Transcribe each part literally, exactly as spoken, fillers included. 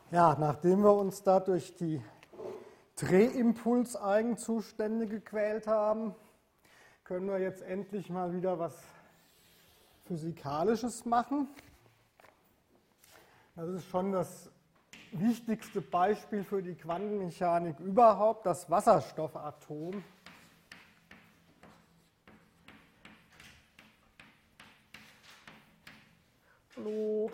Ja, nachdem wir uns da durch die Drehimpulseigenzustände gequält haben, können wir jetzt endlich mal wieder was Physikalisches machen. Das ist schon das wichtigste Beispiel für die Quantenmechanik überhaupt, das Wasserstoffatom. Hallo.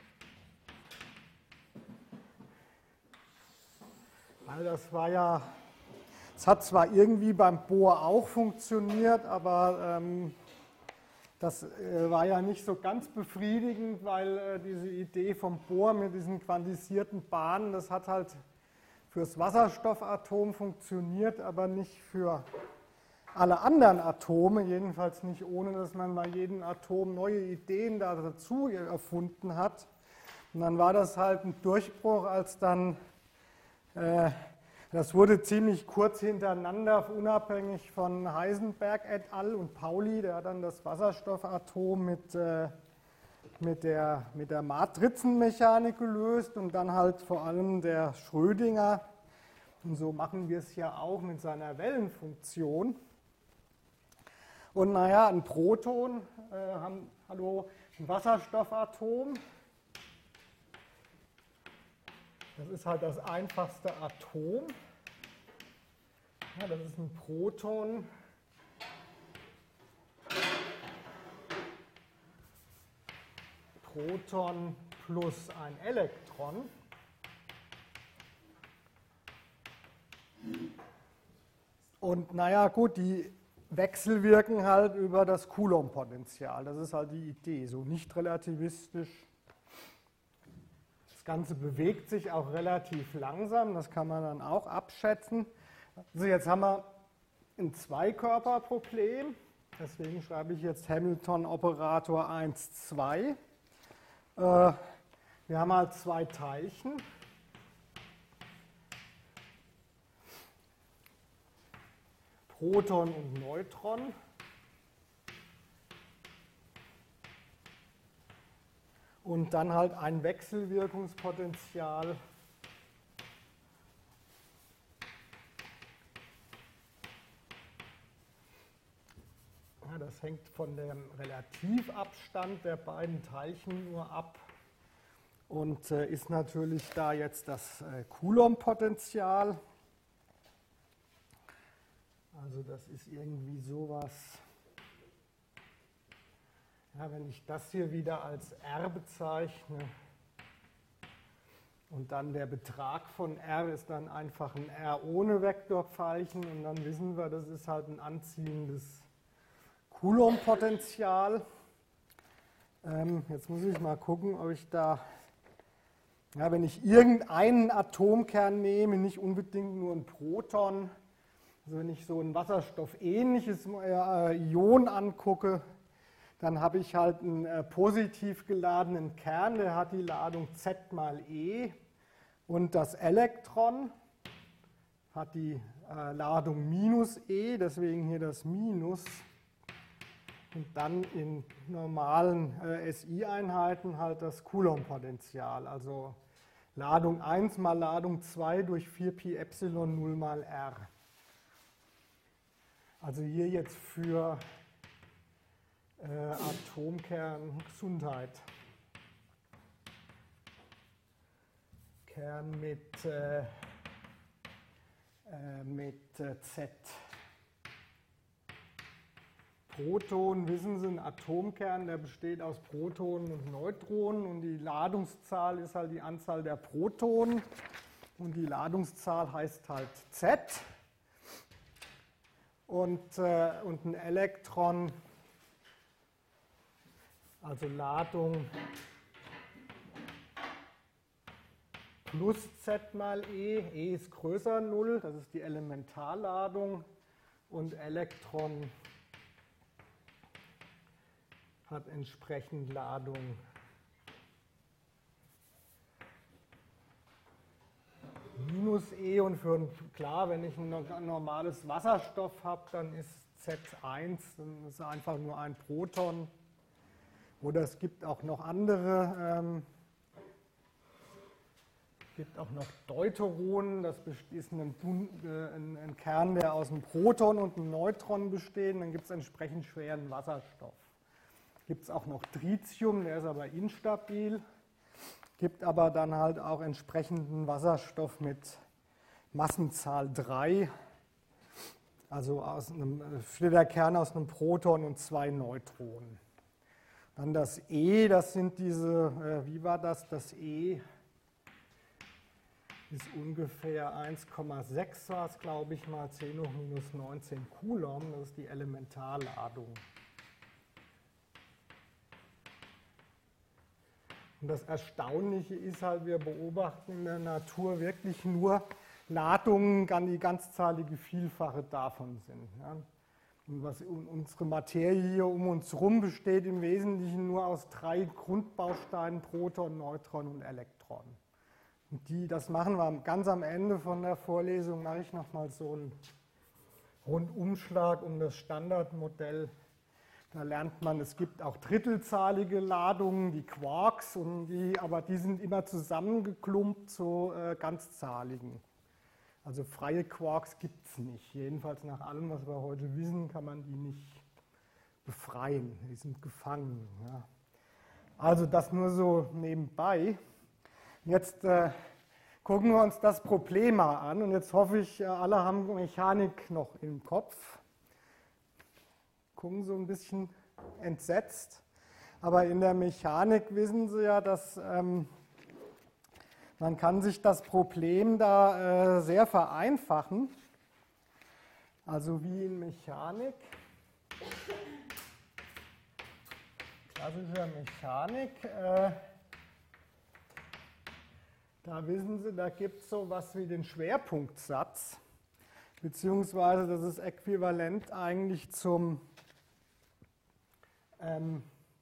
Weil das war ja, es hat zwar irgendwie beim Bohr auch funktioniert, aber ähm, das äh, war ja nicht so ganz befriedigend, weil äh, diese Idee vom Bohr mit diesen quantisierten Bahnen, das hat halt fürs Wasserstoffatom funktioniert, aber nicht für alle anderen Atome, jedenfalls nicht ohne, dass man bei jedem Atom neue Ideen da dazu erfunden hat. Und dann war das halt ein Durchbruch, als dann, äh, das wurde ziemlich kurz hintereinander, unabhängig von Heisenberg et al. Und Pauli, der hat dann das Wasserstoffatom mit, äh, mit, der, mit der Matrizenmechanik gelöst und dann halt vor allem der Schrödinger. Und so machen wir es ja auch mit seiner Wellenfunktion. Und naja, ein Proton, äh, haben, hallo, ein Wasserstoffatom, das ist halt das einfachste Atom. Ja, das ist ein Proton. Proton plus ein Elektron. Und naja, gut, die wechselwirken halt über das Coulomb-Potential. Das ist halt die Idee, so nicht relativistisch. Das Ganze bewegt sich auch relativ langsam, das kann man dann auch abschätzen. Also jetzt haben wir ein Zweikörperproblem, deswegen schreibe ich jetzt Hamilton-Operator eins, zwei. Wir haben halt zwei Teilchen. Proton und Neutron. Und dann halt ein Wechselwirkungspotential ja, das hängt von dem Relativabstand der beiden Teilchen nur ab und äh, ist natürlich da jetzt das äh, Coulomb-Potential. Also das ist irgendwie sowas, ja, wenn ich das hier wieder als R bezeichne und dann der Betrag von R ist dann einfach ein R ohne Vektorpfeilchen und dann wissen wir, das ist halt ein anziehendes Coulomb-Potential. Ähm, jetzt muss ich mal gucken, ob ich da, ja, wenn ich irgendeinen Atomkern nehme, nicht unbedingt nur ein Proton. Also wenn ich so ein wasserstoffähnliches äh, Ion angucke, dann habe ich halt einen äh, positiv geladenen Kern, der hat die Ladung Z mal E und das Elektron hat die äh, Ladung minus E, deswegen hier das Minus. Und dann in normalen äh, S I-Einheiten halt das Coulomb-Potential, also Ladung eins mal Ladung zwei durch vier Pi Epsilon null mal R. Also hier jetzt für äh, Atomkern Gesundheit. Kern mit, äh, äh, mit äh, Z. Proton, wissen Sie, ein Atomkern, der besteht aus Protonen und Neutronen und die Ladungszahl ist halt die Anzahl der Protonen und die Ladungszahl heißt halt Z. Und, äh, und ein Elektron, also Ladung plus Z mal E, E ist größer null, das ist die Elementarladung und Elektron hat entsprechend Ladung minus E und für ein, klar, wenn ich ein normales Wasserstoff habe, dann ist Z eins, dann ist einfach nur ein Proton. Oder es gibt auch noch andere ähm, Es gibt auch noch Deuteronen, das ist ein, ein, ein Kern, der aus einem Proton und einem Neutron besteht. Und dann gibt es entsprechend schweren Wasserstoff. Gibt es auch noch Tritium, der ist aber instabil. Gibt aber dann halt auch entsprechenden Wasserstoff mit Massenzahl drei. Also aus einem Splitterkern aus einem Proton und zwei Neutronen. Dann das E, das sind diese, äh, wie war das? Das E ist ungefähr eins Komma sechs, war es, glaube ich, mal zehn hoch minus neunzehn Coulomb. Das ist die Elementarladung. Und das Erstaunliche ist halt, wir beobachten in der Natur wirklich nur Ladungen, die ganzzahlige Vielfache davon sind. Ja. Und was unsere Materie hier um uns herum besteht im Wesentlichen nur aus drei Grundbausteinen, Proton, Neutron und Elektron. Und die, das machen wir ganz am Ende von der Vorlesung, mache ich nochmal so einen Rundumschlag um das Standardmodell. Da lernt man, es gibt auch drittelzahlige Ladungen, die Quarks, und die, aber die sind immer zusammengeklumpt zu äh, ganzzahligen. Also freie Quarks gibt es nicht. Jedenfalls nach allem, was wir heute wissen, kann man die nicht befreien. Die sind gefangen. Ja. Also das nur so nebenbei. Jetzt äh, gucken wir uns das Problem mal an. Und jetzt hoffe ich, alle haben Mechanik noch im Kopf. Gucken so ein bisschen entsetzt. Aber in der Mechanik wissen Sie ja, dass ähm, man kann sich das Problem da äh, sehr vereinfachen. Also wie in Mechanik, klassischer Mechanik, äh, da wissen Sie, da gibt es so was wie den Schwerpunktsatz, beziehungsweise das ist äquivalent eigentlich zum ähm,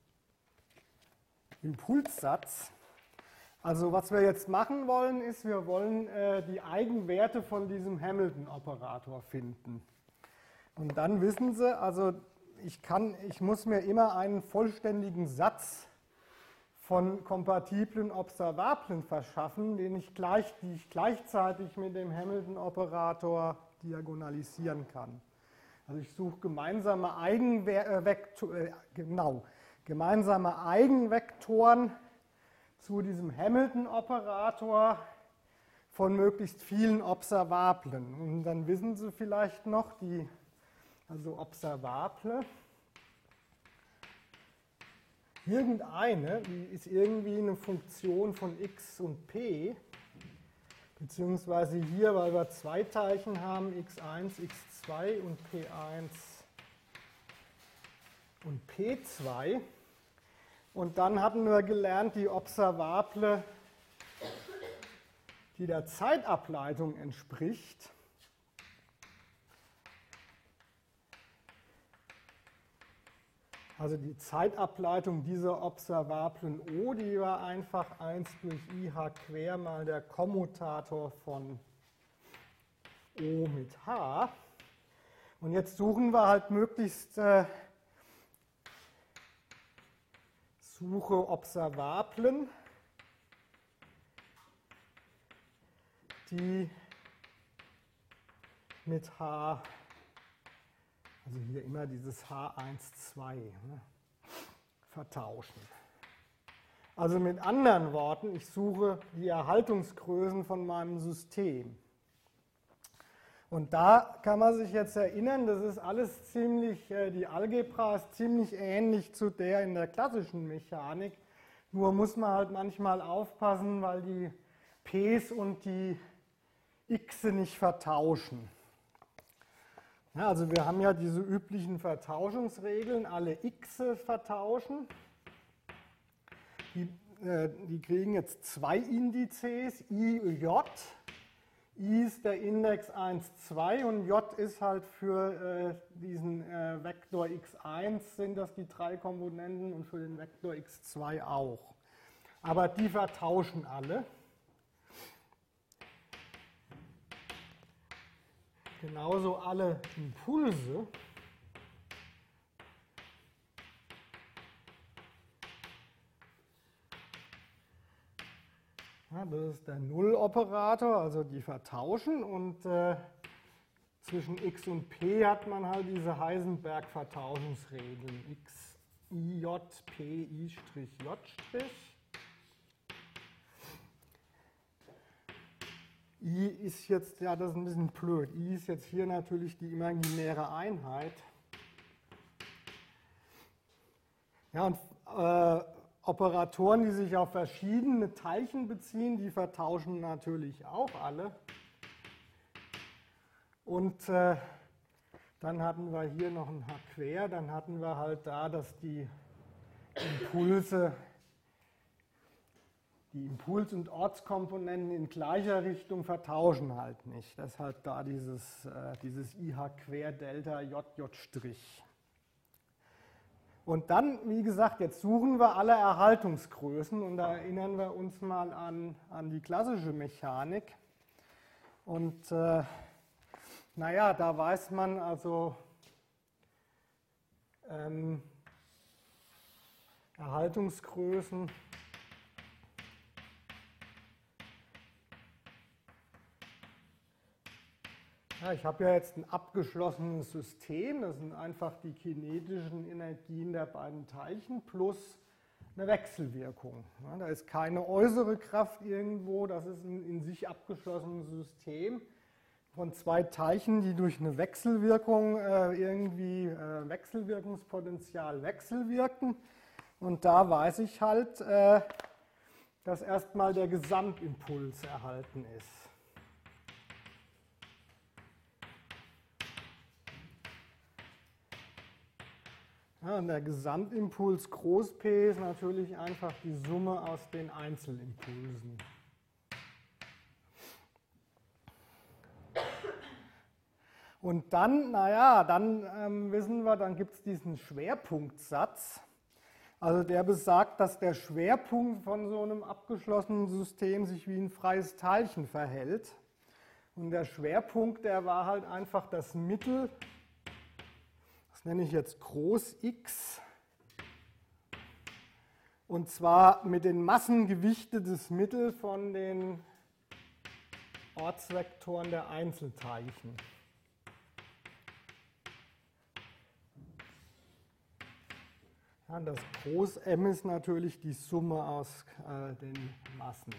Impulssatz. Also was wir jetzt machen wollen, ist, wir wollen äh, die Eigenwerte von diesem Hamilton-Operator finden. Und dann wissen Sie, also ich, kann, ich muss mir immer einen vollständigen Satz von kompatiblen Observablen verschaffen, den ich gleich, die ich gleichzeitig mit dem Hamilton-Operator diagonalisieren kann. Also ich suche gemeinsame Eigenvektoren, äh, genau, gemeinsame Eigenvektoren zu diesem Hamilton-Operator von möglichst vielen Observablen. Und dann wissen Sie vielleicht noch, die, also Observable, irgendeine, die ist irgendwie eine Funktion von x und p, beziehungsweise hier, weil wir zwei Teilchen haben, x eins, x zwei und p eins und p zwei. Und dann hatten wir gelernt, die Observable, die der Zeitableitung entspricht, also die Zeitableitung dieser Observablen O, die war einfach eins durch I h quer mal der Kommutator von O mit H. Und jetzt suchen wir halt möglichst äh, Suche Observablen, die mit H, also hier immer dieses H eins zwei, ne, vertauschen. Also mit anderen Worten, ich suche die Erhaltungsgrößen von meinem System. Und da kann man sich jetzt erinnern, das ist alles ziemlich, die Algebra ist ziemlich ähnlich zu der in der klassischen Mechanik, nur muss man halt manchmal aufpassen, weil die P's und die X nicht vertauschen. Ja, also wir haben ja diese üblichen Vertauschungsregeln, alle X vertauschen. Die, äh, die kriegen jetzt zwei Indizes, I und J. I ist der Index eins, zwei und J ist halt für äh, diesen äh, Vektor x eins sind das die drei Komponenten und für den Vektor x zwei auch. Aber die vertauschen alle. Genauso alle Impulse. Ja, das ist der Null-Operator, also die vertauschen, und äh, zwischen x und p hat man halt diese Heisenberg-Vertauschungsregeln. X, I, J, P, I', J'. I ist jetzt, ja, das ist ein bisschen blöd. I ist jetzt hier natürlich die imaginäre Einheit. Ja, und äh, Operatoren, die sich auf verschiedene Teilchen beziehen, die vertauschen natürlich auch alle. Und äh, dann hatten wir hier noch ein H quer, dann hatten wir halt da, dass die Impulse, die Impuls- und Ortskomponenten in gleicher Richtung vertauschen halt nicht. Deshalb da dieses, äh, dieses I H quer Delta J J'. Und dann, wie gesagt, jetzt suchen wir alle Erhaltungsgrößen und da erinnern wir uns mal an, an die klassische Mechanik. Und äh, naja, da weiß man also, ähm, Erhaltungsgrößen Ja, ich habe ja jetzt ein abgeschlossenes System, das sind einfach die kinetischen Energien der beiden Teilchen plus eine Wechselwirkung. Ja, da ist keine äußere Kraft irgendwo, das ist ein in sich abgeschlossenes System von zwei Teilchen, die durch eine Wechselwirkung äh, irgendwie äh, Wechselwirkungspotenzial wechselwirken. Und da weiß ich halt, äh, dass erstmal der Gesamtimpuls erhalten ist. Ja, und der Gesamtimpuls groß P ist natürlich einfach die Summe aus den Einzelimpulsen. Und dann, naja, dann ähm, wissen wir, dann gibt es diesen Schwerpunktsatz. Also der besagt, dass der Schwerpunkt von so einem abgeschlossenen System sich wie ein freies Teilchen verhält. Und der Schwerpunkt, der war halt einfach das Mittel, das nenne ich jetzt Groß X, und zwar mit den Massen gewichtetes Mittel von den Ortsvektoren der Einzelteilchen. Ja, das Groß M ist natürlich die Summe aus äh, den Massen.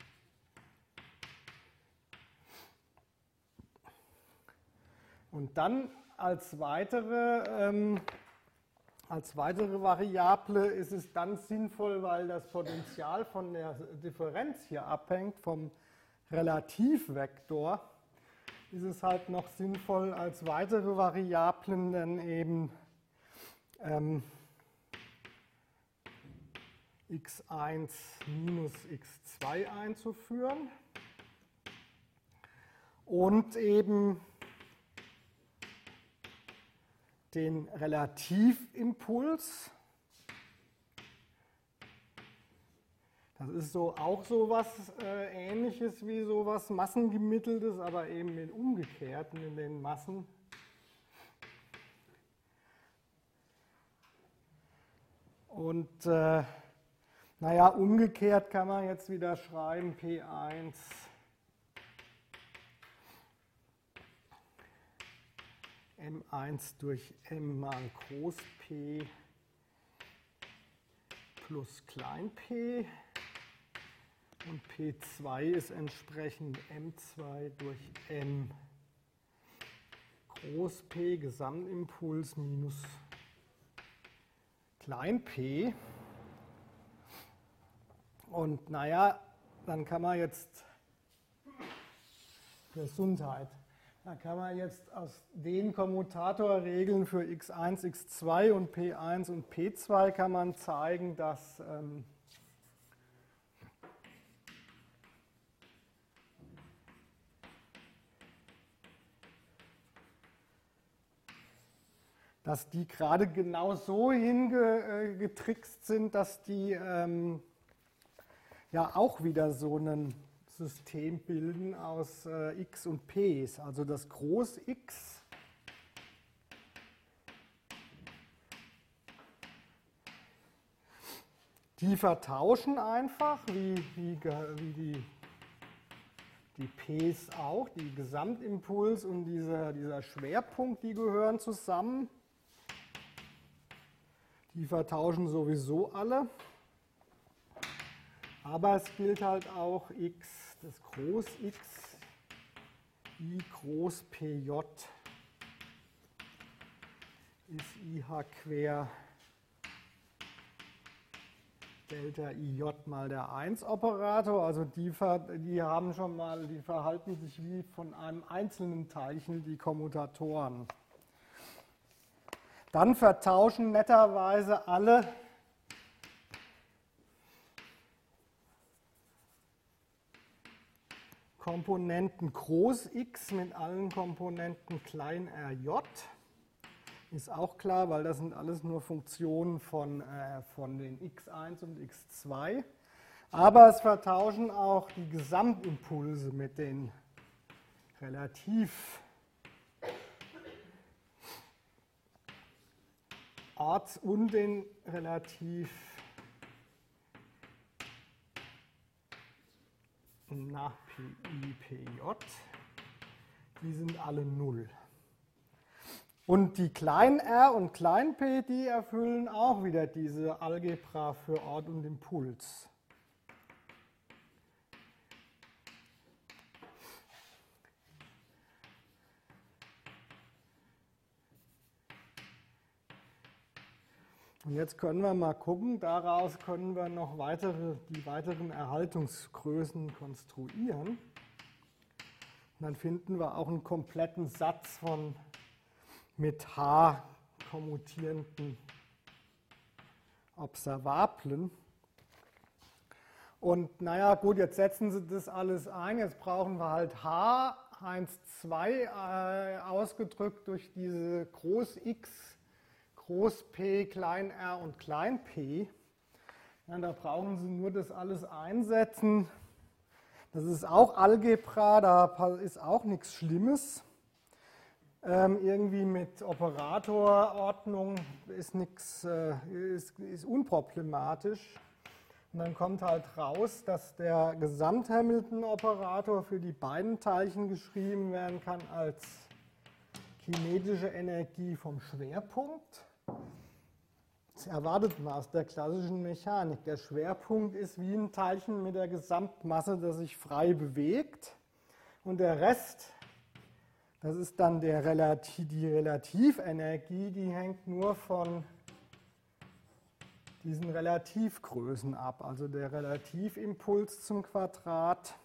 Und dann als weitere, ähm, als weitere Variable ist es dann sinnvoll, weil das Potential von der Differenz hier abhängt, vom Relativvektor, ist es halt noch sinnvoll, als weitere Variablen dann eben ähm, x eins minus x zwei einzuführen und eben den Relativimpuls. Das ist so auch so was äh, Ähnliches wie so was Massengemitteltes, aber eben mit umgekehrten in den Massen. Und äh, naja, umgekehrt kann man jetzt wieder schreiben P eins M eins durch M mal Groß P plus klein p und P zwei ist entsprechend M zwei durch M Groß P Gesamtimpuls minus klein p. Und naja, dann kann man jetzt Gesundheit. Da kann man jetzt aus den Kommutatorregeln für x eins, x zwei und P eins und P zwei kann man zeigen, dass ähm, dass die gerade genau so hingetrickst sind, dass die ähm, ja auch wieder so ein System bilden aus äh, x und p's. Also das Groß X Die vertauschen einfach, wie, wie, wie die, die P's auch, die Gesamtimpuls und dieser, dieser Schwerpunkt, die gehören zusammen. Die vertauschen sowieso alle. Aber es gilt halt auch x, das Groß X, I groß P J ist I H quer Delta I J mal der eins Operator. Also die, die haben schon mal, die verhalten sich wie von einem einzelnen Teilchen die Kommutatoren. Dann vertauschen netterweise alle Komponenten Groß X mit allen Komponenten klein rj. Ist auch klar, weil das sind alles nur Funktionen von, äh, von den x eins und x zwei. Aber es vertauschen auch die Gesamtimpulse mit den relativ Orts- und den relativ nach P I, P J. Die sind alle null. Und die kleinen r und kleinen p, die erfüllen auch wieder diese Algebra für Ort und Impuls. Und jetzt können wir mal gucken, daraus können wir noch weitere, die weiteren Erhaltungsgrößen konstruieren. Und dann finden wir auch einen kompletten Satz von mit H kommutierenden Observablen. Und naja, gut, jetzt setzen Sie das alles ein. Jetzt brauchen wir halt H eins, zwei äh, ausgedrückt durch diese Groß X, Groß P, Klein r und Klein p. Ja, da brauchen Sie nur das alles einsetzen. Das ist auch Algebra, da ist auch nichts Schlimmes. Ähm, irgendwie mit Operatorordnung ist nichts, äh, ist, ist unproblematisch. Und dann kommt halt raus, dass der Gesamt-Hamilton-Operator für die beiden Teilchen geschrieben werden kann als kinetische Energie vom Schwerpunkt. Das erwartet man aus der klassischen Mechanik. Der Schwerpunkt ist wie ein Teilchen mit der Gesamtmasse, das sich frei bewegt. Und der Rest, das ist dann der Relativ, die Relativenergie, die hängt nur von diesen Relativgrößen ab. Also der Relativimpuls zum Quadrat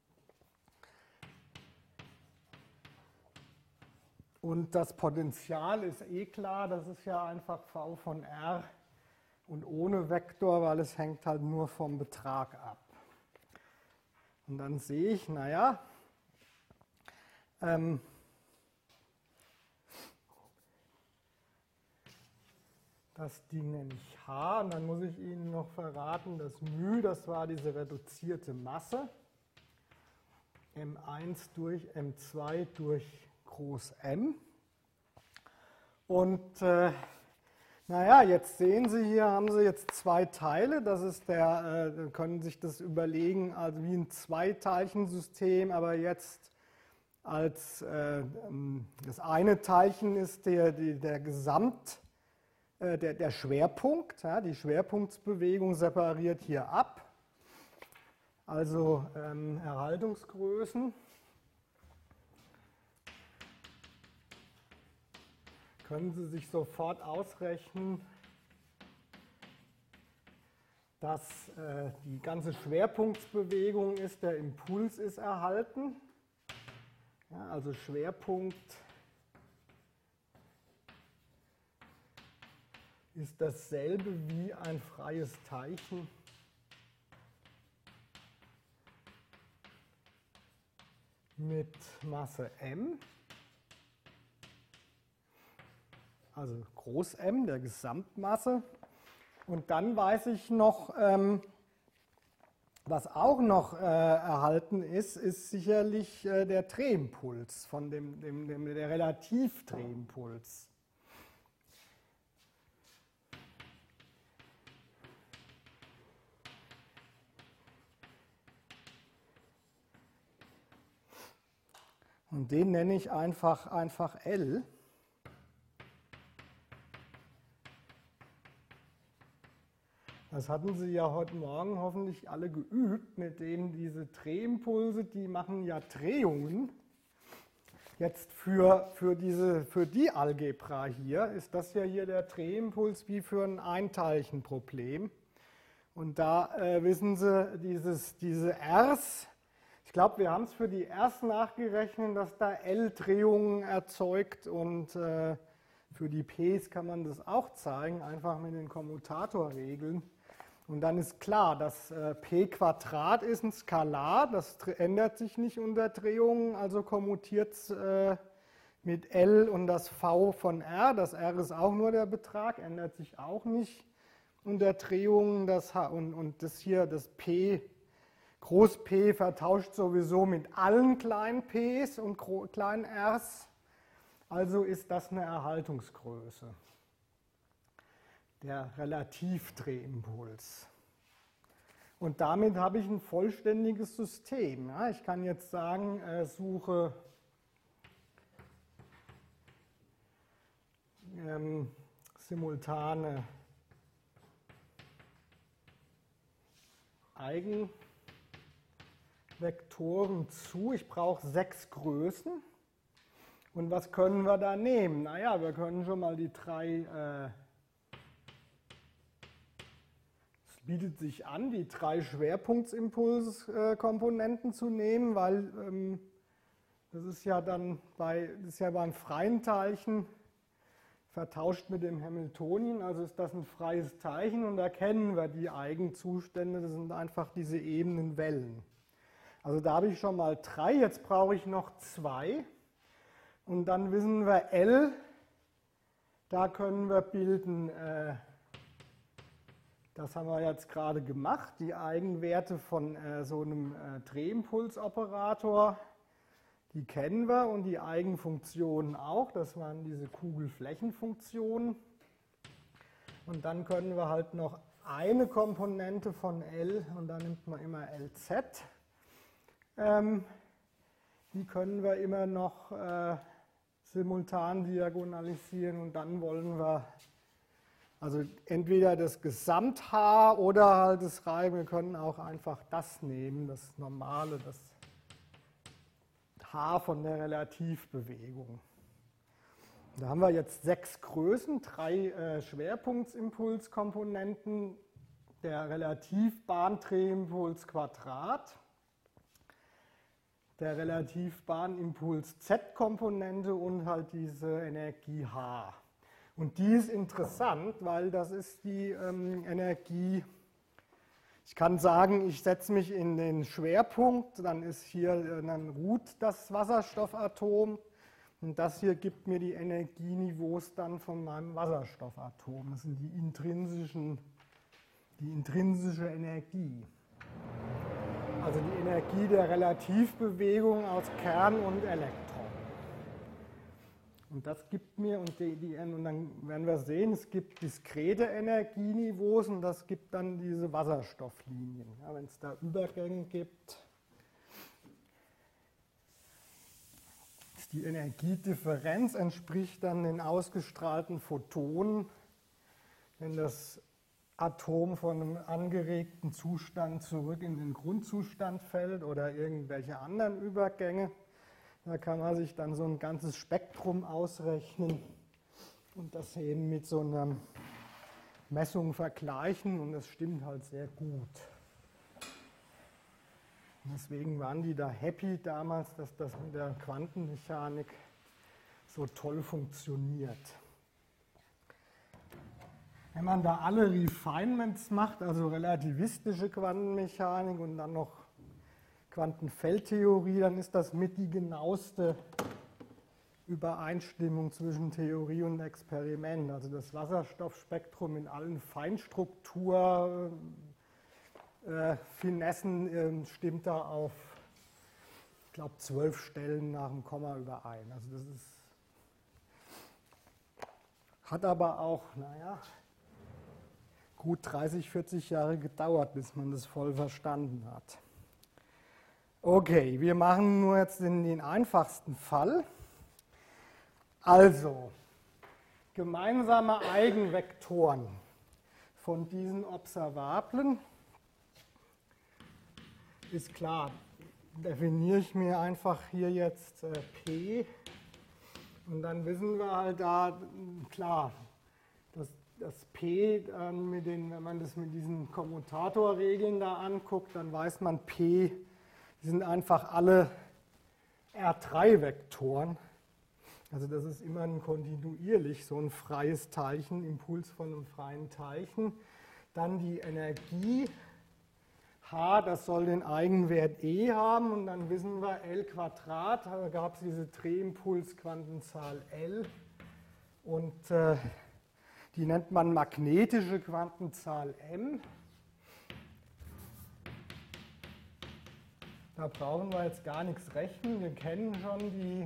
und das Potential ist eh klar, das ist ja einfach V von R und ohne Vektor, weil es hängt halt nur vom Betrag ab. Und dann sehe ich, naja, ähm, das Ding nenne ich H und dann muss ich Ihnen noch verraten, das μ, das war diese reduzierte Masse, M eins durch M zwei durch Groß M. Und äh, naja, jetzt sehen Sie, hier haben Sie jetzt zwei Teile, das ist der, äh, können sich das überlegen, also wie ein Zweiteilchensystem, aber jetzt als äh, das eine Teilchen ist der, der, der Gesamt, Der, der Schwerpunkt, ja, die Schwerpunktsbewegung separiert hier ab, also ähm, Erhaltungsgrößen. Können Sie sich sofort ausrechnen, dass äh, die ganze Schwerpunktsbewegung ist, der Impuls ist erhalten, ja, also Schwerpunkt ist dasselbe wie ein freies Teilchen mit Masse m, also Groß M, der Gesamtmasse. Und dann weiß ich noch, ähm, was auch noch äh, erhalten ist, ist sicherlich äh, der Drehimpuls, von dem, dem, dem, der Relativdrehimpuls. Und den nenne ich einfach, einfach L. Das hatten Sie ja heute Morgen hoffentlich alle geübt, mit denen diese Drehimpulse, die machen ja Drehungen. Jetzt für, für, diese, für die Algebra hier ist das ja hier der Drehimpuls wie für ein Einteilchenproblem. Und da äh, wissen Sie, dieses, diese Rs, ich glaube, wir haben es für die Rs nachgerechnet, dass da L Drehungen erzeugt und äh, für die Ps kann man das auch zeigen, einfach mit den Kommutatorregeln. Und dann ist klar, dass äh, p Quadrat ist ein Skalar, das ändert sich nicht unter Drehungen, also kommutiert es äh, mit L und das V von R. Das R ist auch nur der Betrag, ändert sich auch nicht unter Drehungen. Das H und, und das hier, das P, Groß P vertauscht sowieso mit allen kleinen Ps und kleinen Rs. Also ist das eine Erhaltungsgröße, der Relativdrehimpuls. Und damit habe ich ein vollständiges System. Ja, ich kann jetzt sagen, äh, suche ähm, simultane Eigenvektoren zu. Ich brauche sechs Größen. Und was können wir da nehmen? Naja, wir können schon mal die drei, äh, es bietet sich an, die drei Schwerpunktsimpulskomponenten zu nehmen, weil ähm, das ist ja dann bei, das ist ja beim freien Teilchen vertauscht mit dem Hamiltonien, also ist das ein freies Teilchen und da kennen wir die Eigenzustände, das sind einfach diese ebenen Wellen. Also da habe ich schon mal drei, jetzt brauche ich noch zwei. Und dann wissen wir L, da können wir bilden, äh, das haben wir jetzt gerade gemacht, die Eigenwerte von äh, so einem äh, Drehimpulsoperator, die kennen wir und die Eigenfunktionen auch, das waren diese Kugelflächenfunktionen. Und dann können wir halt noch eine Komponente von L und da nimmt man immer L Z. Ähm, die können wir immer noch äh, simultan diagonalisieren und dann wollen wir also entweder das Gesamt-H oder halt das Reihen. Wir können auch einfach das nehmen, das normale, das H von der Relativbewegung. Da haben wir jetzt sechs Größen, drei äh, Schwerpunktsimpulskomponenten, der Relativbahndrehimpuls Quadrat, der Relativbahnimpuls Z-Komponente und halt diese Energie H. Und die ist interessant, weil das ist die ähm, Energie, ich kann sagen, ich setze mich in den Schwerpunkt, dann ist hier, dann ruht das Wasserstoffatom und das hier gibt mir die Energieniveaus dann von meinem Wasserstoffatom. Das sind die intrinsischen, die intrinsische Energie. Also die Energie der Relativbewegung aus Kern und Elektron. Und das gibt mir, und, die, die, und dann werden wir sehen, es gibt diskrete Energieniveaus und das gibt dann diese Wasserstofflinien. Ja, wenn es da Übergänge gibt, die Energiedifferenz entspricht dann den ausgestrahlten Photonen, wenn das Atom von einem angeregten Zustand zurück in den Grundzustand fällt oder irgendwelche anderen Übergänge. Da kann man sich dann so ein ganzes Spektrum ausrechnen und das eben mit so einer Messung vergleichen und das stimmt halt sehr gut. Und deswegen waren die da happy damals, dass das mit der Quantenmechanik so toll funktioniert. Wenn man da alle Refinements macht, also relativistische Quantenmechanik und dann noch Quantenfeldtheorie, dann ist das mit die genaueste Übereinstimmung zwischen Theorie und Experiment. Also das Wasserstoffspektrum in allen Feinstruktur äh, Finessen äh, stimmt da auf, ich glaube, zwölf Stellen nach dem Komma überein. Also das ist, hat aber auch, naja, gut dreißig, vierzig Jahre gedauert, bis man das voll verstanden hat. Okay, wir machen nur jetzt den, den einfachsten Fall. Also, gemeinsame Eigenvektoren von diesen Observablen ist klar. Definiere ich mir einfach hier jetzt äh, P und dann wissen wir halt da, klar, dass das P, äh, mit den, wenn man das mit diesen Kommutatorregeln da anguckt, dann weiß man P, die sind einfach alle R drei Vektoren. Also das ist immer ein kontinuierlich so ein freies Teilchen, Impuls von einem freien Teilchen. Dann die Energie H, das soll den Eigenwert E haben und dann wissen wir L Quadrat, da gab es diese Drehimpuls-Quantenzahl L und äh, die nennt man magnetische Quantenzahl M. Da brauchen wir jetzt gar nichts rechnen, wir kennen schon die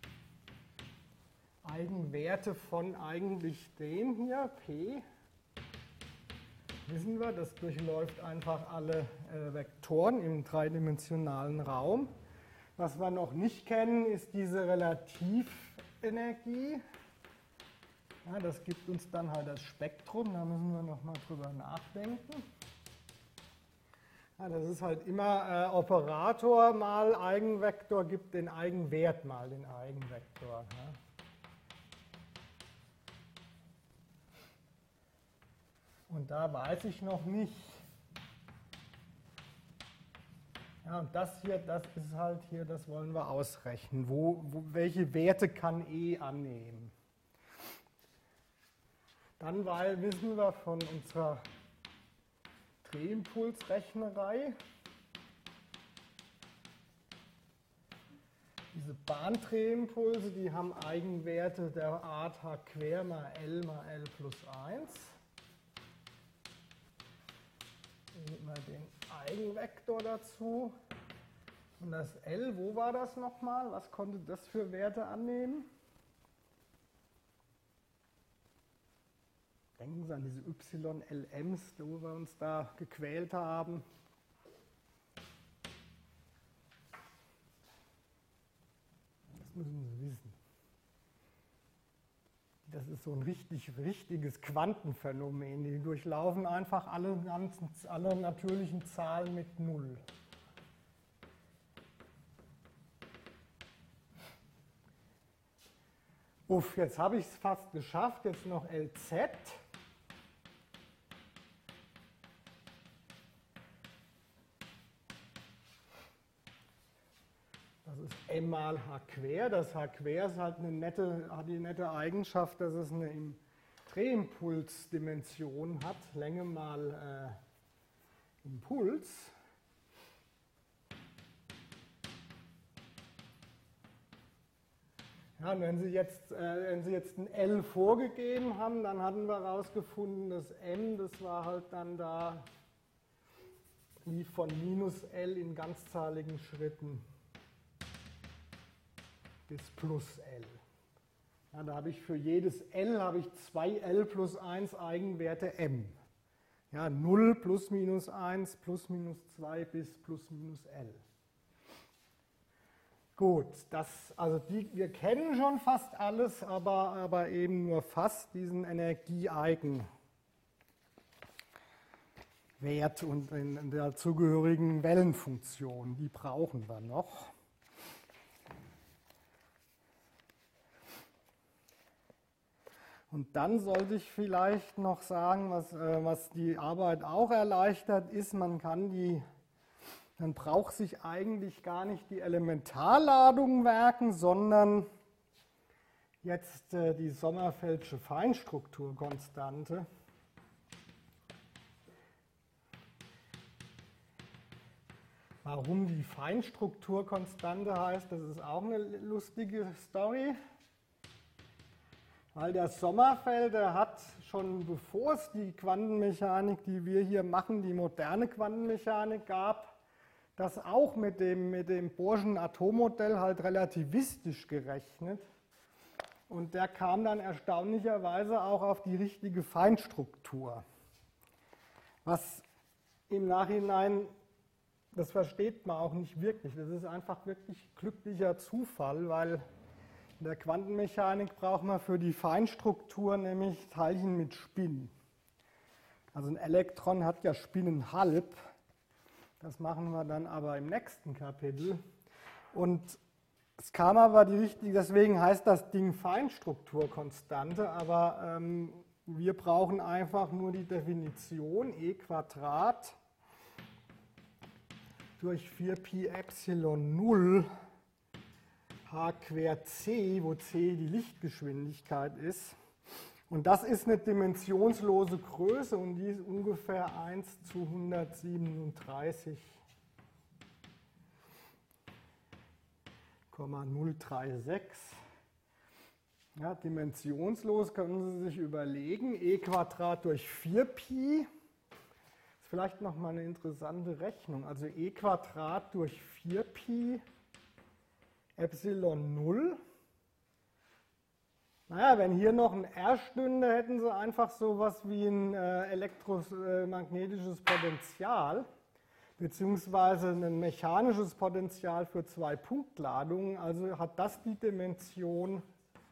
Eigenwerte von eigentlich dem hier, P. Wissen wir, das durchläuft einfach alle äh, Vektoren im dreidimensionalen Raum. Was wir noch nicht kennen, ist diese Relativenergie. Ja, das gibt uns dann halt das Spektrum, da müssen wir nochmal drüber nachdenken. Ja, das ist halt immer äh, Operator mal Eigenvektor gibt den Eigenwert mal den Eigenvektor. Ja. Und da weiß ich noch nicht. Ja, und das hier, das ist halt hier, das wollen wir ausrechnen. Wo, wo, welche Werte kann E annehmen? Dann weil, wissen wir von unserer Drehimpulsrechnerei, diese Bahndrehimpulse, die haben Eigenwerte der Art H quer mal L mal L plus eins. Nehmen wir den Eigenvektor dazu. Und das L, wo war das nochmal? Was konnte das für Werte annehmen? Denken Sie an diese Y L Ms, wo wir uns da gequält haben. Das müssen Sie wissen. Das ist so ein richtig, richtiges Quantenphänomen. Die durchlaufen einfach alle, ganzen, alle natürlichen Zahlen mit Null. Uff, jetzt habe ich es fast geschafft. Jetzt noch L Z. Das ist M mal H quer. Das H quer ist halt eine nette, hat die nette Eigenschaft, dass es eine Drehimpulsdimension hat. Länge mal äh, Impuls. Ja, und wenn Sie, jetzt, äh, wenn Sie jetzt ein L vorgegeben haben, dann hatten wir herausgefunden, dass M, das war halt dann da, lief von minus L in ganzzahligen Schritten bis plus L. Ja, da habe ich für jedes L habe ich zwei L plus eins Eigenwerte M. Ja, null plus minus eins plus minus zwei bis plus minus L. Gut, das, also die, wir kennen schon fast alles, aber, aber eben nur fast diesen Energieeigenwert und in der zugehörigen Wellenfunktion. Die brauchen wir noch. Und dann sollte ich vielleicht noch sagen, was, äh, was die Arbeit auch erleichtert ist, man kann die, man braucht sich eigentlich gar nicht die Elementarladung merken, sondern jetzt äh, die Sommerfeldsche Feinstrukturkonstante. Warum die Feinstrukturkonstante heißt, das ist auch eine lustige Story. Weil der Sommerfeld, der hat schon bevor es die Quantenmechanik, die wir hier machen, die moderne Quantenmechanik gab, das auch mit dem, mit dem Bohrschen Atommodell halt relativistisch gerechnet. Und der kam dann erstaunlicherweise auch auf die richtige Feinstruktur. Was im Nachhinein das versteht man auch nicht wirklich. Das ist einfach wirklich glücklicher Zufall, weil in der Quantenmechanik braucht man für die Feinstruktur nämlich Teilchen mit Spin. Also ein Elektron hat ja Spinnenhalb. Das machen wir dann aber im nächsten Kapitel. Und es kam aber die richtige, deswegen heißt das Ding Feinstrukturkonstante, aber ähm, wir brauchen einfach nur die Definition e Quadrat durch vier Pi Epsilon null h quer c, wo c die Lichtgeschwindigkeit ist. Und das ist eine dimensionslose Größe und die ist ungefähr eins zu hundertsiebenunddreißig Komma null drei sechs. Ja, dimensionslos können Sie sich überlegen, e Quadrat durch vier Pi. Ist vielleicht nochmal eine interessante Rechnung. Also e Quadrat durch vier Pi Epsilon null. Naja, wenn hier noch ein R stünde, hätten Sie einfach so was wie ein äh, elektromagnetisches Potential, beziehungsweise ein mechanisches Potential für zwei Punktladungen. Also hat das die Dimension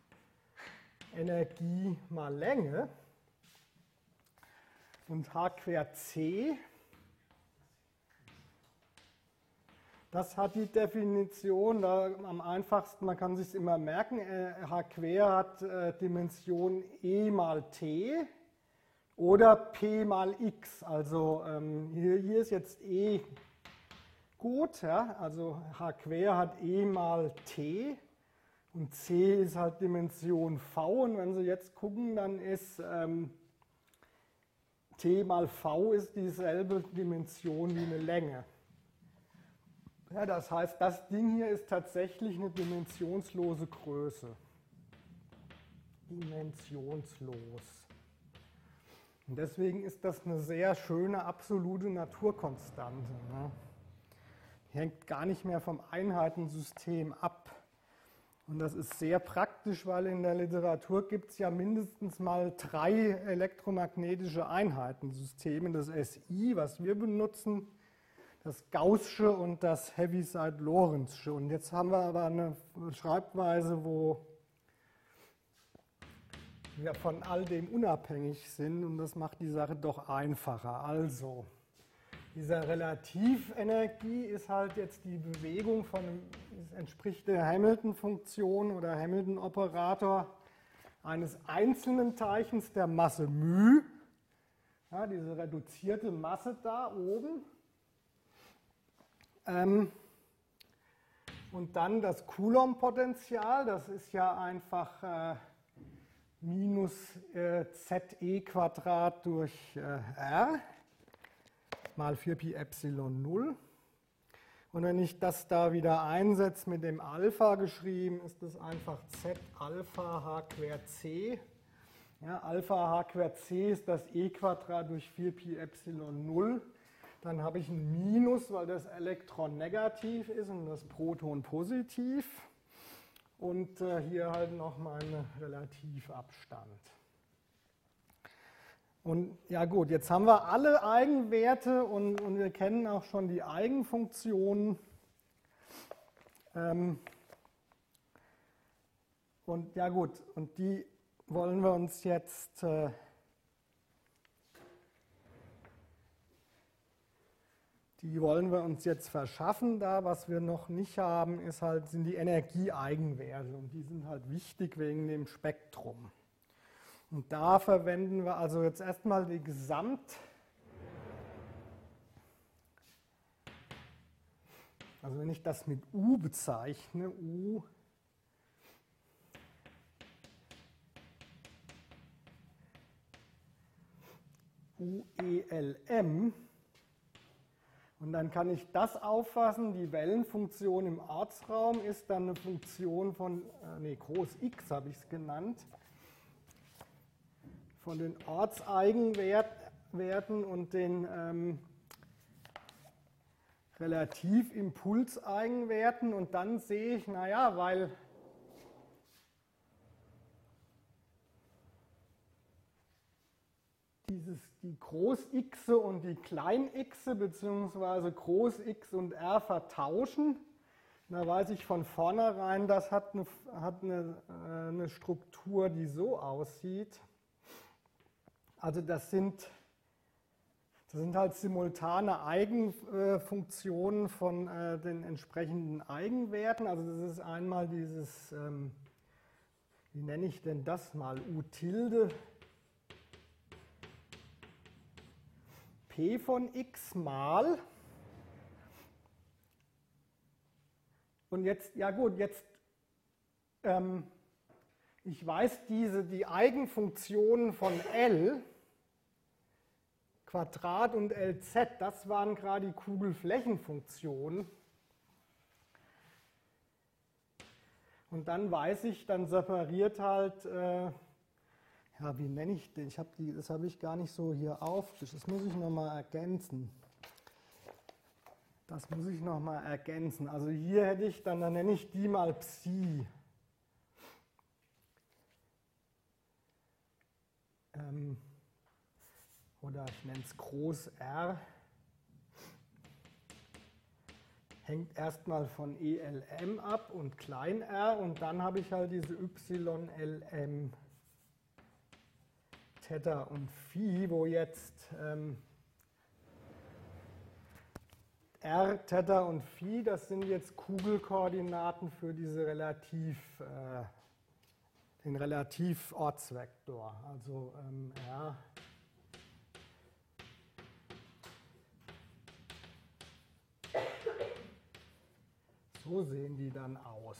Energie mal Länge. Und h quer c, das hat die Definition, da am einfachsten, man kann sich es immer merken, äh, h quer hat äh, Dimension e mal t oder p mal x. Also ähm, hier, hier ist jetzt e gut, ja? Also h quer hat e mal t und c ist halt Dimension v. Und wenn Sie jetzt gucken, dann ist ähm, t mal v ist dieselbe Dimension wie eine Länge. Ja, das heißt, das Ding hier ist tatsächlich eine dimensionslose Größe. Dimensionslos. Und deswegen ist das eine sehr schöne absolute Naturkonstante. Ne? Die hängt gar nicht mehr vom Einheitensystem ab. Und das ist sehr praktisch, weil in der Literatur gibt es ja mindestens mal drei elektromagnetische Einheitensysteme. Das S I, was wir benutzen, das Gaußsche und das Heaviside-Lorentzsche. Und jetzt haben wir aber eine Schreibweise, wo wir von all dem unabhängig sind und das macht die Sache doch einfacher. Also, diese Relativenergie ist halt jetzt die Bewegung von, es entspricht der Hamilton-Funktion oder Hamilton-Operator eines einzelnen Teilchens der Masse μ. Ja, diese reduzierte Masse da oben. Ähm, und dann das Coulomb-Potential, das ist ja einfach äh, minus äh, Ze Quadrat durch äh, R mal vier Pi Epsilon null. Und wenn ich das da wieder einsetze mit dem Alpha geschrieben, ist das einfach Z Alpha H quer C. Ja, Alpha H quer C ist das E Quadrat durch vier Pi Epsilon null. Dann habe ich ein Minus, weil das Elektron negativ ist und das Proton positiv. Und äh, hier halt noch mein Relativabstand. Und ja gut, jetzt haben wir alle Eigenwerte und, und wir kennen auch schon die Eigenfunktionen. Ähm und ja gut, und die wollen wir uns jetzt äh, die wollen wir uns jetzt verschaffen. Da, was wir noch nicht haben, ist halt, sind die Energieeigenwerte und die sind halt wichtig wegen dem Spektrum. Und da verwenden wir also jetzt erstmal die Gesamt, also wenn ich das mit U bezeichne, U, U E L M, und dann kann ich das auffassen, die Wellenfunktion im Ortsraum ist dann eine Funktion von, äh, nee, Groß X habe ich es genannt, von den Ortseigenwerten und den ähm, Relativimpulseigenwerten. Und dann sehe ich, naja, weil diese dieses, die Groß-Xe und die Klein-Xe beziehungsweise Groß-X und R vertauschen. Da weiß ich von vornherein, das hat eine, hat eine, eine Struktur, die so aussieht. Also das sind, das sind halt simultane Eigenfunktionen von äh, den entsprechenden Eigenwerten. Also das ist einmal dieses, ähm, wie nenne ich denn das mal, U Tilde P von x mal. Und jetzt, ja gut, jetzt, ähm, ich weiß diese, die Eigenfunktionen von L, Quadrat und L Z, das waren gerade die Kugelflächenfunktionen. Und dann weiß ich, dann separiert halt, äh, ja, wie nenne ich den? Ich hab die, das habe ich gar nicht so hier auf, das muss ich nochmal ergänzen. Das muss ich nochmal ergänzen. Also hier hätte ich dann, dann nenne ich die mal Psi. Ähm, oder ich nenne es Groß R. Hängt erstmal von E L M ab und Klein r und dann habe ich halt diese Y L M Theta und Phi, wo jetzt ähm, R, Theta und Phi, das sind jetzt Kugelkoordinaten für diese Relativ, äh, den Relativortsvektor. Also ähm, R so sehen die dann aus.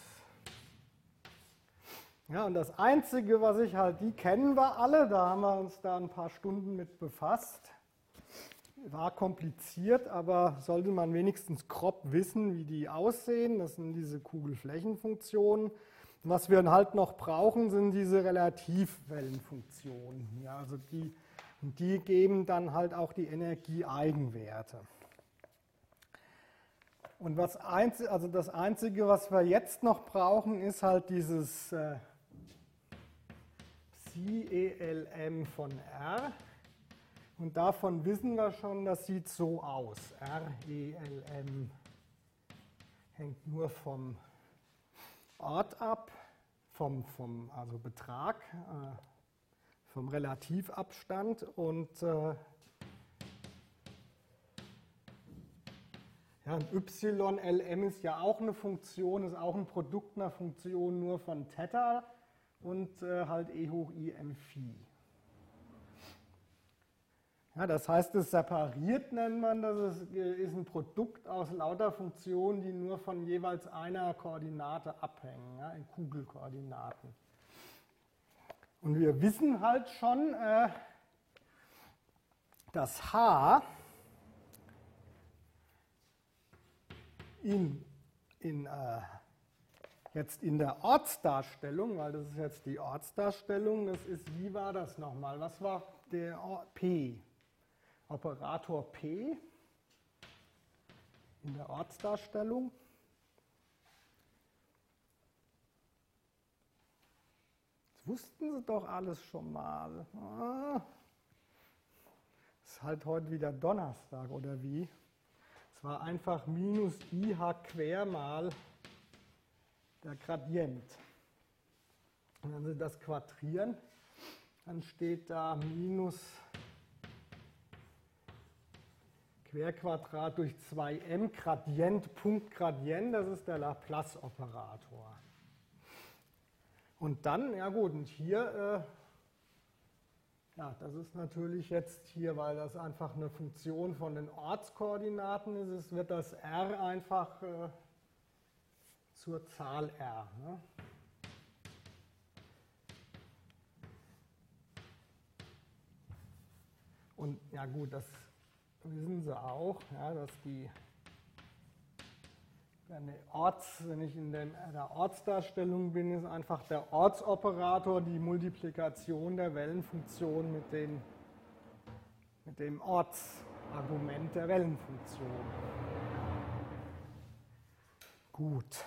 Ja, und das Einzige, was ich halt, die kennen wir alle, da haben wir uns da ein paar Stunden mit befasst. War kompliziert, aber sollte man wenigstens grob wissen, wie die aussehen. Das sind diese Kugelflächenfunktionen. Was wir halt noch brauchen, sind diese Relativwellenfunktionen. Ja, also die, die geben dann halt auch die Energieeigenwerte. Und was einz, also das Einzige, was wir jetzt noch brauchen, ist halt dieses äh, Psi E L M von R. Und davon wissen wir schon, das sieht so aus. R E L M hängt nur vom Ort ab, vom, vom also Betrag, äh, vom Relativabstand. Und äh, ja, Y L M ist ja auch eine Funktion, ist auch ein Produkt einer Funktion nur von Theta und äh, halt E hoch I M Phi. Ja, das heißt, es separiert nennt man das, es ist ein Produkt aus lauter Funktionen, die nur von jeweils einer Koordinate abhängen, ja, in Kugelkoordinaten. Und wir wissen halt schon, äh, dass H in, in, äh, jetzt in der Ortsdarstellung, weil das ist jetzt die Ortsdarstellung, das ist, wie war das nochmal? Was war der Ort? P? Operator P in der Ortsdarstellung. Das wussten Sie doch alles schon mal. Ah. Ist halt heute wieder Donnerstag, oder wie? Es war einfach minus I H quer mal der Gradient. Und wenn Sie das quadrieren, dann steht da minus Querquadrat durch zwei m Gradient, Punkt Gradient, das ist der Laplace-Operator. Und dann, ja gut, und hier, äh, ja, das ist natürlich jetzt hier, weil das einfach eine Funktion von den Ortskoordinaten ist, es wird das R einfach äh, zur Zahl R. Ne? Und ja gut, das wissen Sie auch, ja, dass die, wenn, Orts, wenn ich in der Ortsdarstellung bin, ist einfach der Ortsoperator die Multiplikation der Wellenfunktion mit, den, mit dem Ortsargument der Wellenfunktion. Gut.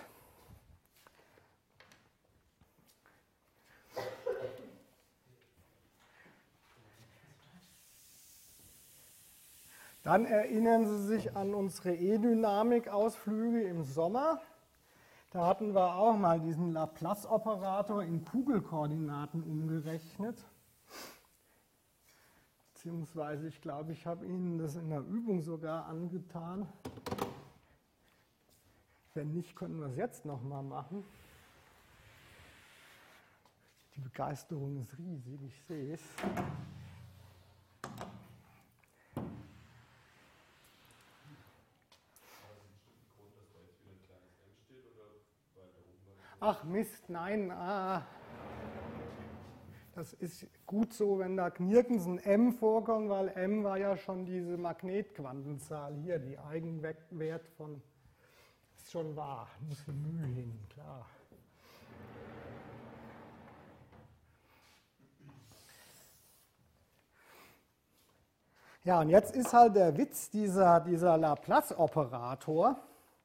Dann erinnern Sie sich an unsere E-Dynamik-Ausflüge im Sommer. Da hatten wir auch mal diesen Laplace-Operator in Kugelkoordinaten umgerechnet. Beziehungsweise, ich glaube, ich habe Ihnen das in der Übung sogar angetan. Wenn nicht, können wir es jetzt nochmal machen. Die Begeisterung ist riesig, ich sehe es. Ach Mist, nein, ah, das ist gut so, wenn da nirgends ein M vorkommt, weil M war ja schon diese Magnetquantenzahl hier, die Eigenwert von, ist schon wahr, muss viel Mühe hin, klar. Ja, und jetzt ist halt der Witz dieser, dieser Laplace-Operator.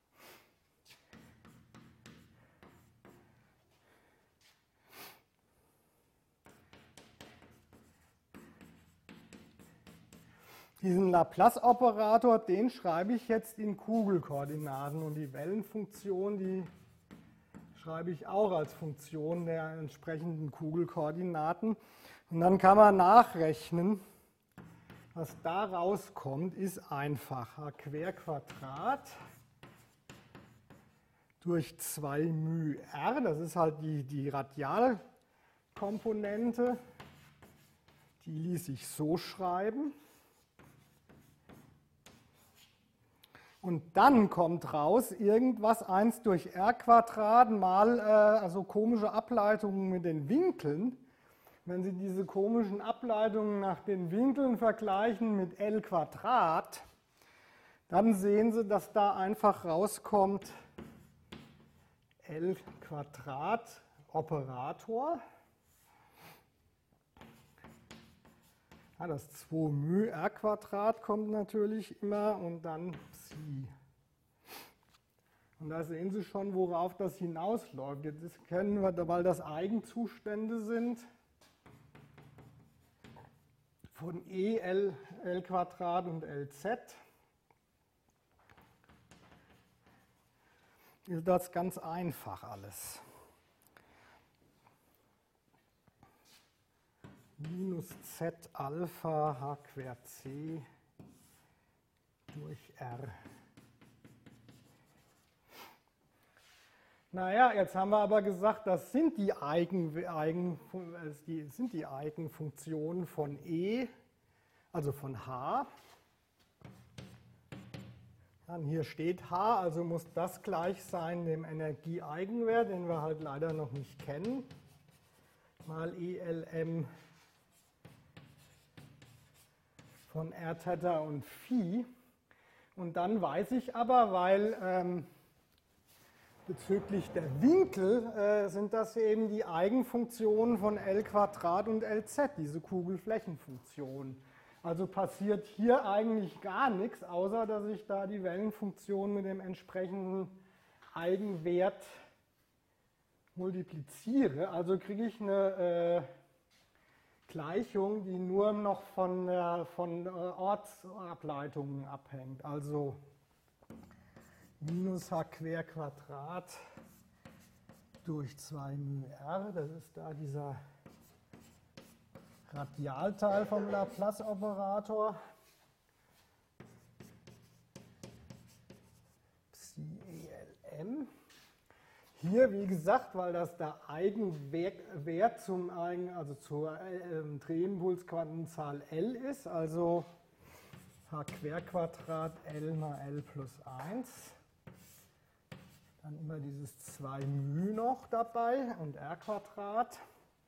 Diesen Laplace-Operator, den schreibe ich jetzt in Kugelkoordinaten und die Wellenfunktion, die schreibe ich auch als Funktion der entsprechenden Kugelkoordinaten. Und dann kann man nachrechnen, was da rauskommt, ist einfach h Querquadrat durch zwei μ r, das ist halt die, die Radialkomponente, die ließ sich so schreiben. Und dann kommt raus irgendwas eins durch r Quadrat mal, äh, also komische Ableitungen mit den Winkeln. Wenn Sie diese komischen Ableitungen nach den Winkeln vergleichen mit L Quadrat, dann sehen Sie, dass da einfach rauskommt L Quadrat Operator. Ja, das zwei μ r Quadrat kommt natürlich immer und dann Psi. Und da sehen Sie schon, worauf das hinausläuft. Jetzt können wir, weil das Eigenzustände sind, von E, L, L Quadrat und L Z, ist das ganz einfach alles. Minus Z Alpha H quer C durch R. Naja, jetzt haben wir aber gesagt, das sind die, Eigen, Eigen, die, sind die Eigenfunktionen von E, also von H. Dann hier steht H, also muss das gleich sein dem Energieeigenwert, den wir halt leider noch nicht kennen, mal E L M von R Theta und Phi. Und dann weiß ich aber, weil ähm, bezüglich der Winkel äh, sind das eben die Eigenfunktionen von L Quadrat und L Z, diese Kugelflächenfunktionen. Also passiert hier eigentlich gar nichts, außer dass ich da die Wellenfunktion mit dem entsprechenden Eigenwert multipliziere. Also kriege ich eine äh, Gleichung, die nur noch von, äh, von äh, Ortsableitungen abhängt. Also minus h quer Quadrat durch zwei μ r, das ist da dieser Radialteil vom Laplace-Operator. Psi E L M. Hier, wie gesagt, weil das der Eigenwert zum Eigen, also zur äh, Drehimpulsquantenzahl L ist, also h quer Quadrat L mal L plus eins. Dann immer dieses zwei μ noch dabei und R Quadrat.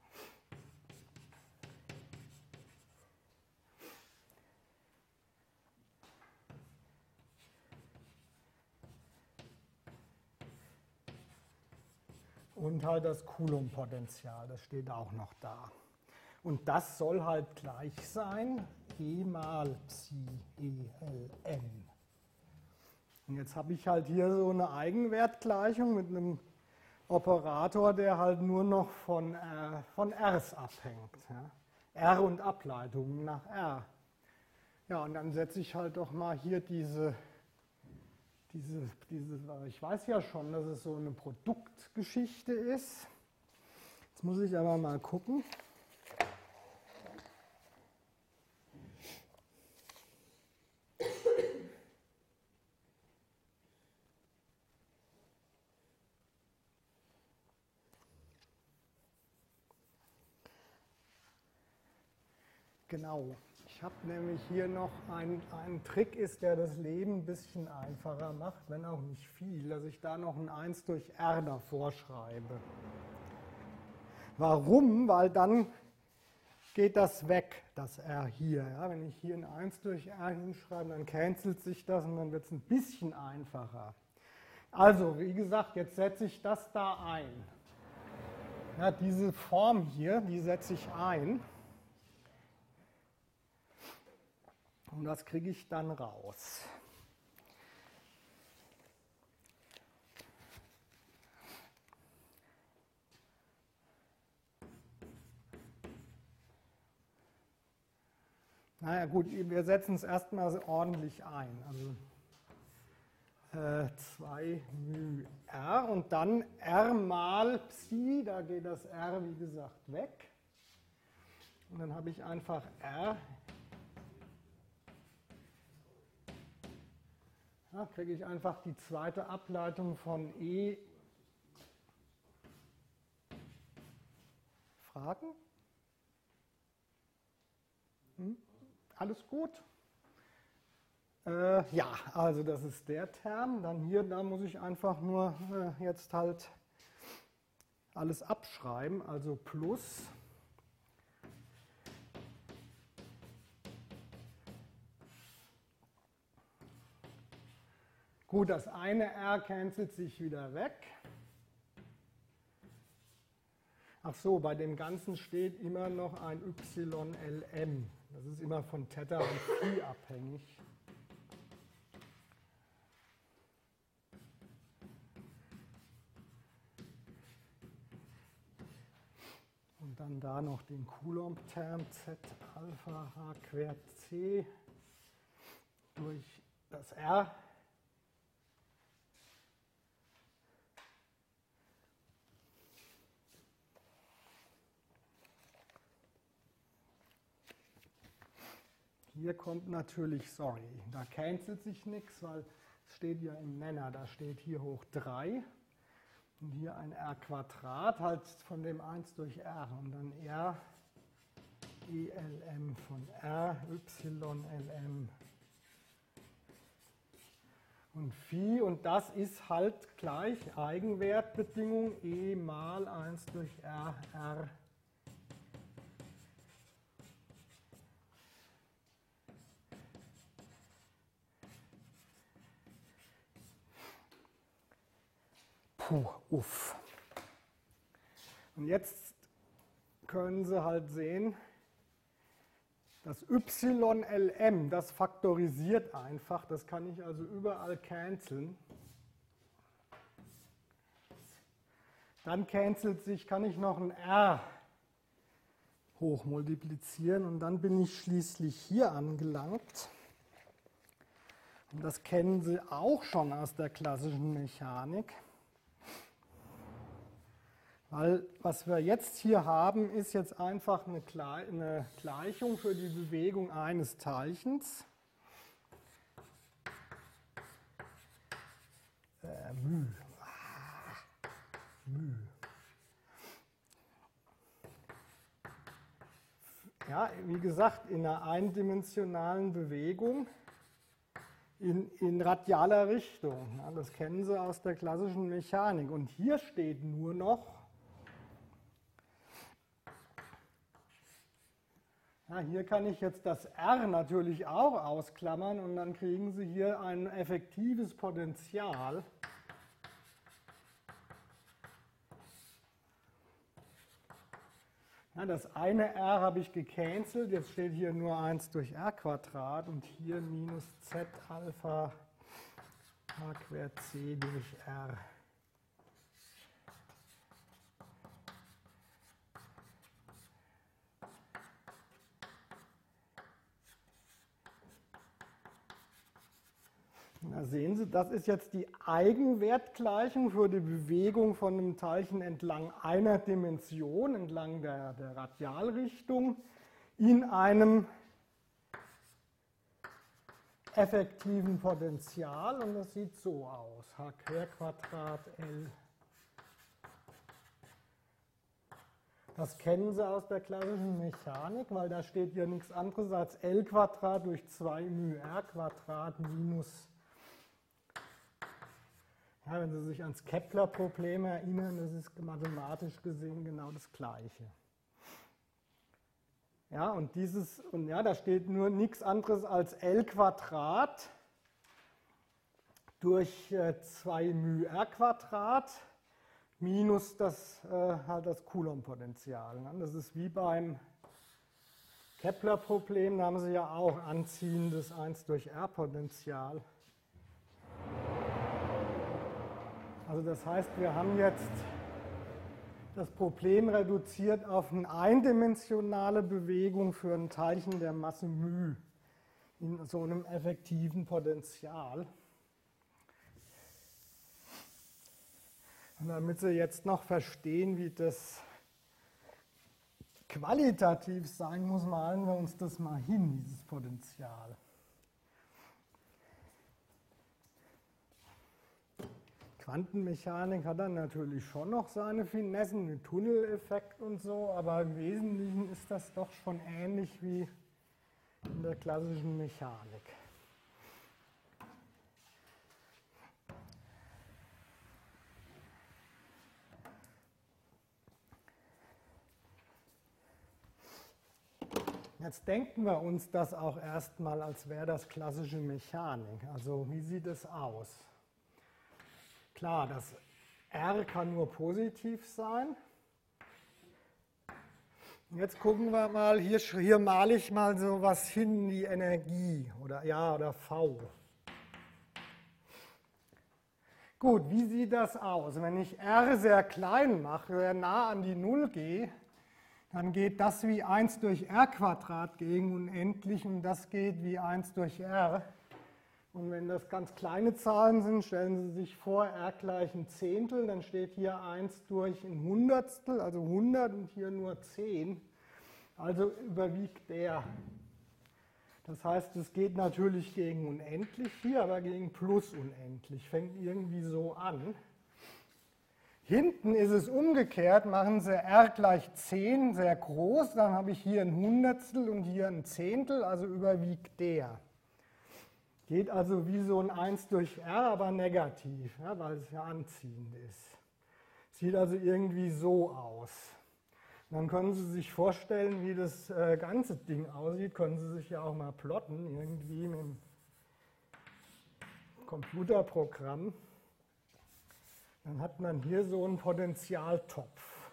Und halt das Coulomb-Potential, das steht auch noch da. Und das soll halt gleich sein, E mal Psi E L M. Und jetzt habe ich halt hier so eine Eigenwertgleichung mit einem Operator, der halt nur noch von, äh, von Rs abhängt. Ja. R und Ableitungen nach R. Ja, und dann setze ich halt doch mal hier diese, diese, diese, ich weiß ja schon, dass es so eine Produktgeschichte ist. Jetzt muss ich aber mal gucken. Genau. Ich habe nämlich hier noch einen, einen Trick, ist, der das Leben ein bisschen einfacher macht, wenn auch nicht viel, dass ich da noch ein eins durch R davor schreibe. Warum? Weil dann geht das weg, das R hier. Ja, wenn ich hier ein eins durch R hinschreibe, dann cancelt sich das und dann wird es ein bisschen einfacher. Also, wie gesagt, jetzt setze ich das da ein. Ja, diese Form hier, die setze ich ein. Und das kriege ich dann raus. Naja gut, wir setzen es erstmal ordentlich ein. Also äh, zwei μ R und dann R mal Psi, da geht das R wie gesagt weg. Und dann habe ich einfach R. Da kriege ich einfach die zweite Ableitung von E. Fragen? Hm? Alles gut? Äh, ja, also das ist der Term. Dann hier, da muss ich einfach nur äh, jetzt halt alles abschreiben. Also plus gut, das eine R cancelt sich wieder weg. Ach so, bei dem Ganzen steht immer noch ein Y L M. Das ist immer von Theta und Phi abhängig. Und dann da noch den Coulomb-Term Z Alpha H quer C durch das R. Hier kommt natürlich, sorry, da cancelt sich nichts, weil es steht ja im Nenner, da steht hier hoch drei und hier ein R Quadrat, halt von dem eins durch R und dann R E L M von R, Y L M und Phi und das ist halt gleich Eigenwertbedingung E mal eins durch R, R. Puh, uff. Und jetzt können Sie halt sehen, das Y L M, das faktorisiert einfach, das kann ich also überall canceln. Dann cancelt sich, kann ich noch ein R hochmultiplizieren und dann bin ich schließlich hier angelangt. Und das kennen Sie auch schon aus der klassischen Mechanik. Weil was wir jetzt hier haben, ist jetzt einfach eine, eine Gleichung für die Bewegung eines Teilchens. Äh, μ. Ah, μ. Ja, wie gesagt, in einer eindimensionalen Bewegung in, in radialer Richtung. Ja, das kennen Sie aus der klassischen Mechanik. Und hier steht nur noch, ja, hier kann ich jetzt das R natürlich auch ausklammern und dann kriegen Sie hier ein effektives Potential. Ja, das eine R habe ich gecancelt, jetzt steht hier nur eins durch R Quadrat und hier minus Z Alpha H quer C durch R. Da sehen Sie, das ist jetzt die Eigenwertgleichung für die Bewegung von einem Teilchen entlang einer Dimension, entlang der, der Radialrichtung, in einem effektiven Potential. Und das sieht so aus: h Querquadrat L. Das kennen Sie aus der klassischen Mechanik, weil da steht ja nichts anderes als L Quadrat durch zwei μ R Quadrat minus. Ja, wenn Sie sich ans Kepler-Problem erinnern, das ist mathematisch gesehen genau das Gleiche. Ja, und dieses, und ja, da steht nur nichts anderes als L Quadrat durch äh, zwei μ R Quadrat minus das, äh, halt das Coulomb-Potential. Ne? Das ist wie beim Kepler-Problem, da haben Sie ja auch anziehendes eins durch R-Potential. Also das heißt, wir haben jetzt das Problem reduziert auf eine eindimensionale Bewegung für ein Teilchen der Masse μ in so einem effektiven Potential. Und damit Sie jetzt noch verstehen, wie das qualitativ sein muss, malen wir uns das mal hin, dieses Potential. Quantenmechanik hat dann natürlich schon noch seine Finessen, den Tunneleffekt und so, aber im Wesentlichen ist das doch schon ähnlich wie in der klassischen Mechanik. Jetzt denken wir uns das auch erstmal, als wäre das klassische Mechanik. Also wie sieht es aus? Klar, das R kann nur positiv sein. Jetzt gucken wir mal, hier, hier male ich mal so was hin, die Energie oder ja oder V. Gut, wie sieht das aus? Wenn ich R sehr klein mache, sehr nah an die Null gehe, dann geht das wie eins durch R Quadrat gegen unendlich und das geht wie eins durch R. Und wenn das ganz kleine Zahlen sind, stellen Sie sich vor, R gleich ein Zehntel, dann steht hier eins durch ein Hundertstel, also hundert und hier nur zehn. Also überwiegt der. Das heißt, es geht natürlich gegen unendlich hier, aber gegen plus unendlich. Fängt irgendwie so an. Hinten ist es umgekehrt, machen Sie R gleich zehn sehr groß, dann habe ich hier ein Hundertstel und hier ein Zehntel, also überwiegt der. Geht also wie so ein eins durch R, aber negativ, ja, weil es ja anziehend ist. Sieht also irgendwie so aus. Dann können Sie sich vorstellen, wie das äh, ganze Ding aussieht. Können Sie sich ja auch mal plotten, irgendwie mit dem Computerprogramm. Dann hat man hier so einen Potentialtopf.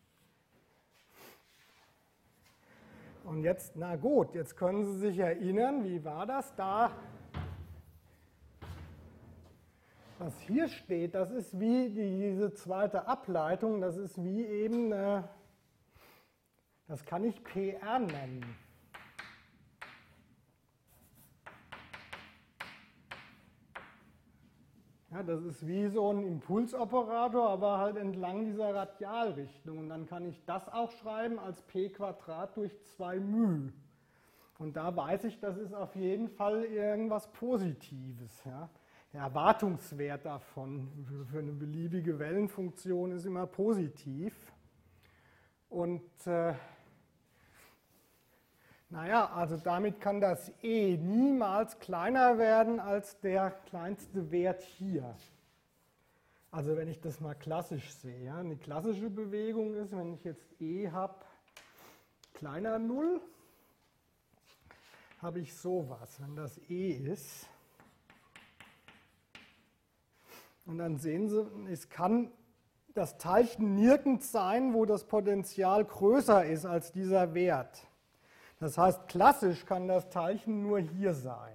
Und jetzt, na gut, jetzt können Sie sich erinnern, wie war das da? Was hier steht, das ist wie diese zweite Ableitung, das ist wie eben, äh, das kann ich P R nennen. Ja, das ist wie so ein Impulsoperator, aber halt entlang dieser Radialrichtung. Und dann kann ich das auch schreiben als P Quadrat durch zwei μ. Und da weiß ich, das ist auf jeden Fall irgendwas Positives. Ja. Der Erwartungswert davon für eine beliebige Wellenfunktion ist immer positiv. Und äh, naja, also damit kann das E niemals kleiner werden als der kleinste Wert hier. Also wenn ich das mal klassisch sehe. Ja, eine klassische Bewegung ist, wenn ich jetzt E habe, kleiner null, habe ich sowas, wenn das E ist. Und dann sehen Sie, es kann das Teilchen nirgends sein, wo das Potential größer ist als dieser Wert. Das heißt, klassisch kann das Teilchen nur hier sein.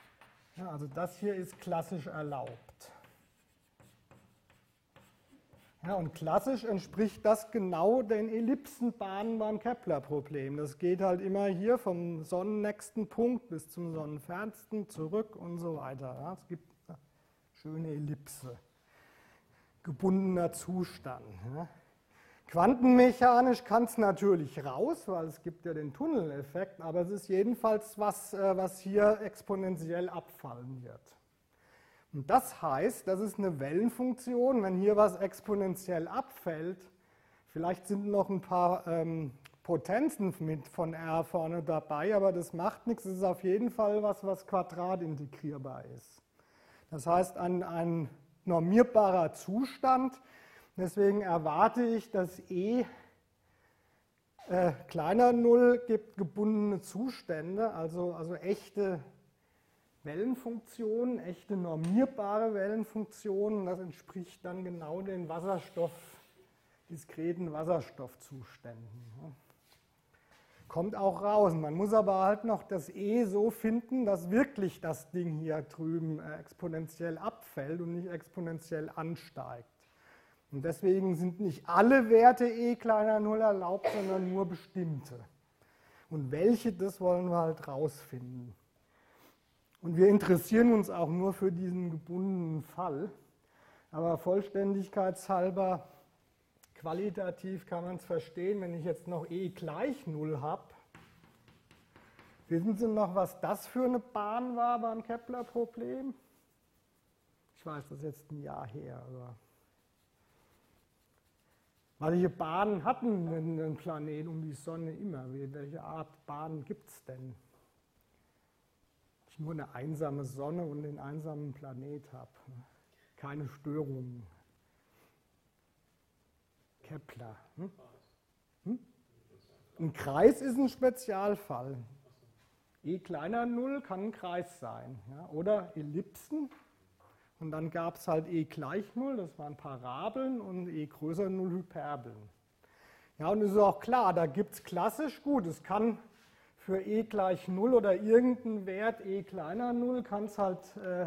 Ja, also das hier ist klassisch erlaubt. Ja, und klassisch entspricht das genau den Ellipsenbahnen beim Kepler-Problem. Das geht halt immer hier vom sonnennächsten Punkt bis zum sonnenfernsten zurück und so weiter. Ja, es gibt eine schöne Ellipse. Gebundener Zustand. Ja. Quantenmechanisch kann es natürlich raus, weil es gibt ja den Tunneleffekt, aber es ist jedenfalls was, was hier exponentiell abfallen wird. Und das heißt, das ist eine Wellenfunktion, wenn hier was exponentiell abfällt, vielleicht sind noch ein paar ähm, Potenzen mit von R vorne dabei, aber das macht nichts, es ist auf jeden Fall was, was quadratintegrierbar ist. Das heißt, ein, ein normierbarer Zustand. Deswegen erwarte ich, dass E äh, kleiner null gibt gebundene Zustände, also, also echte Wellenfunktionen, echte normierbare Wellenfunktionen. Das entspricht dann genau den Wasserstoff, diskreten Wasserstoffzuständen. Kommt auch raus. Man muss aber halt noch das E so finden, dass wirklich das Ding hier drüben exponentiell abfällt und nicht exponentiell ansteigt. Und deswegen sind nicht alle Werte E kleiner null erlaubt, sondern nur bestimmte. Und welche, das wollen wir halt rausfinden. Und wir interessieren uns auch nur für diesen gebundenen Fall. Aber vollständigkeitshalber, qualitativ kann man es verstehen, wenn ich jetzt noch E gleich null habe. Wissen Sie noch, was das für eine Bahn war beim Kepler-Problem? Ich weiß, das ist jetzt ein Jahr her, aber welche Bahnen hatten denn ein Planet um die Sonne immer? Welche Art Bahnen gibt es denn? Ich nur eine einsame Sonne und den einsamen Planet habe. Keine Störungen. Kepler. Hm? Hm? Ein Kreis ist ein Spezialfall. E kleiner null kann ein Kreis sein. Ja? Oder Ellipsen. Und dann gab es halt E gleich null, das waren Parabeln, und E größer null Hyperbeln. Ja, und es ist auch klar, da gibt es klassisch, gut, es kann für E gleich null oder irgendeinen Wert E kleiner null, kann es halt, äh,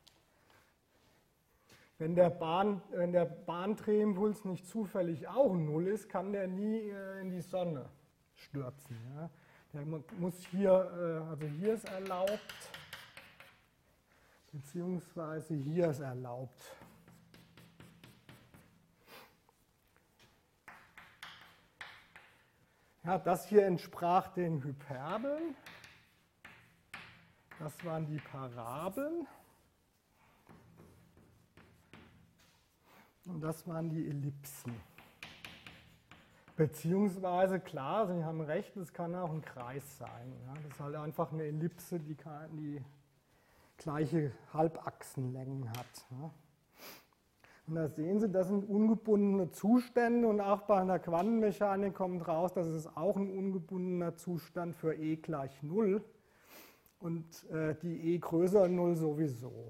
wenn der, Bahn, wenn der Bahndrehimpuls nicht zufällig auch null ist, kann der nie äh, in die Sonne stürzen. Ja. Der muss hier, äh, also hier ist erlaubt, beziehungsweise hier ist erlaubt. Ja, das hier entsprach den Hyperbeln. Das waren die Parabeln. Und das waren die Ellipsen. Beziehungsweise, klar, Sie haben recht, es kann auch ein Kreis sein. Ja, das ist halt einfach eine Ellipse, die, kann, die gleiche Halbachsenlängen hat. Ja. Und da sehen Sie, das sind ungebundene Zustände, und auch bei einer Quantenmechanik kommt raus, das ist auch ein ungebundener Zustand für E gleich null und äh, die E größer null sowieso.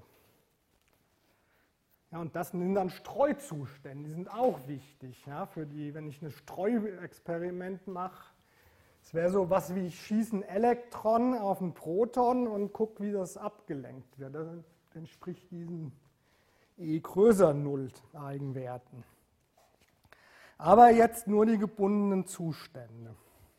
Ja, und das sind dann Streuzustände, die sind auch wichtig, ja, für die, wenn ich ein Streuexperiment mache. Es wäre so was wie, ich schieße ein Elektron auf ein Proton und gucke, wie das abgelenkt wird. Das entspricht diesen E größer null Eigenwerten. Aber jetzt nur die gebundenen Zustände.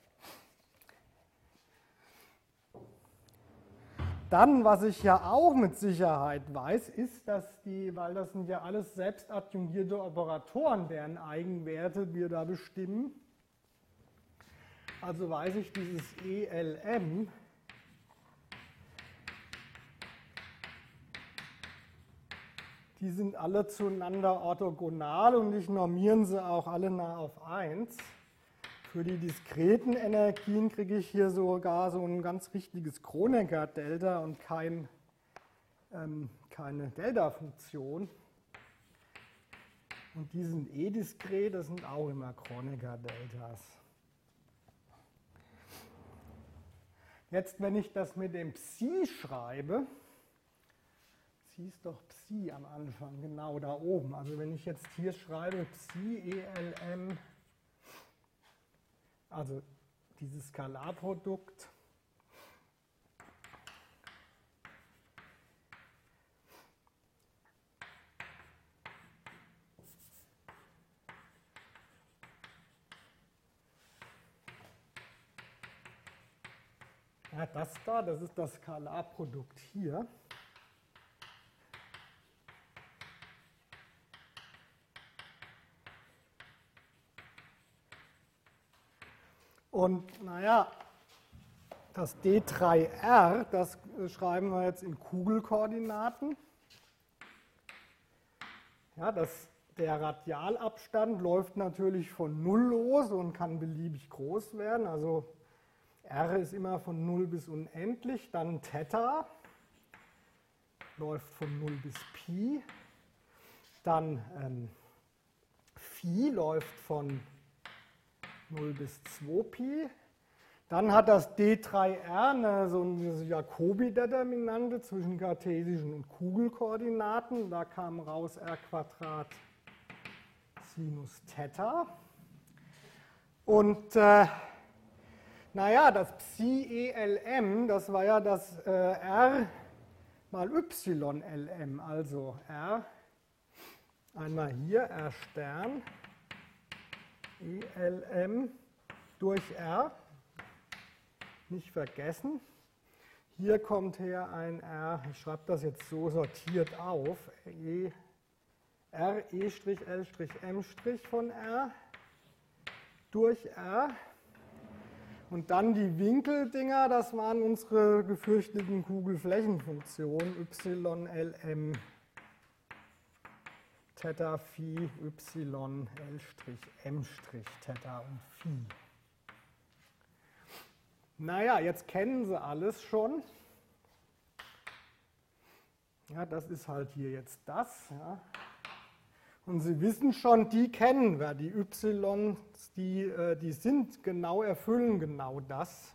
Dann, was ich ja auch mit Sicherheit weiß, ist, dass die, weil das sind ja alles selbst adjungierte Operatoren, deren Eigenwerte wir da bestimmen. Also weiß ich, dieses E L M die sind alle zueinander orthogonal und ich normieren sie auch alle nah auf eins. Für die diskreten Energien kriege ich hier sogar so ein ganz richtiges Kronecker-Delta und kein, ähm, keine Delta-Funktion. Und die sind eh diskret, das sind auch immer Kronecker-Deltas. Jetzt, wenn ich das mit dem Psi schreibe, Psi ist doch Psi am Anfang, genau da oben. Also wenn ich jetzt hier schreibe Psi E L M, also dieses Skalarprodukt, Ja, das da, das ist das Skalarprodukt hier. Und naja, das D drei R, das schreiben wir jetzt in Kugelkoordinaten. Ja, das, der Radialabstand läuft natürlich von null los und kann beliebig groß werden. Also R ist immer von null bis unendlich. Dann Theta läuft von null bis Pi. Dann ähm, Phi läuft von null bis zwei Pi. Dann hat das D drei R eine, so eine Jacobi-Determinante zwischen kartesischen und Kugelkoordinaten. Da kam raus R Quadrat Sinus Theta. Und äh, naja, das Psi-E L M, das war ja das äh, R mal Y L M. Also R, einmal hier R Stern, E L M durch R, nicht vergessen. Hier kommt her ein R, ich schreibe das jetzt so sortiert auf, e, R, E', L', M' von R durch R. Und dann die Winkeldinger, das waren unsere gefürchteten Kugelflächenfunktionen, Y, L, M, Theta, Phi, Y, L', M', Theta und Phi. Naja, jetzt kennen Sie alles schon. Ja, das ist halt hier jetzt das. Ja. Und Sie wissen schon, die kennen wir, die Ys, die, die sind genau, erfüllen genau das.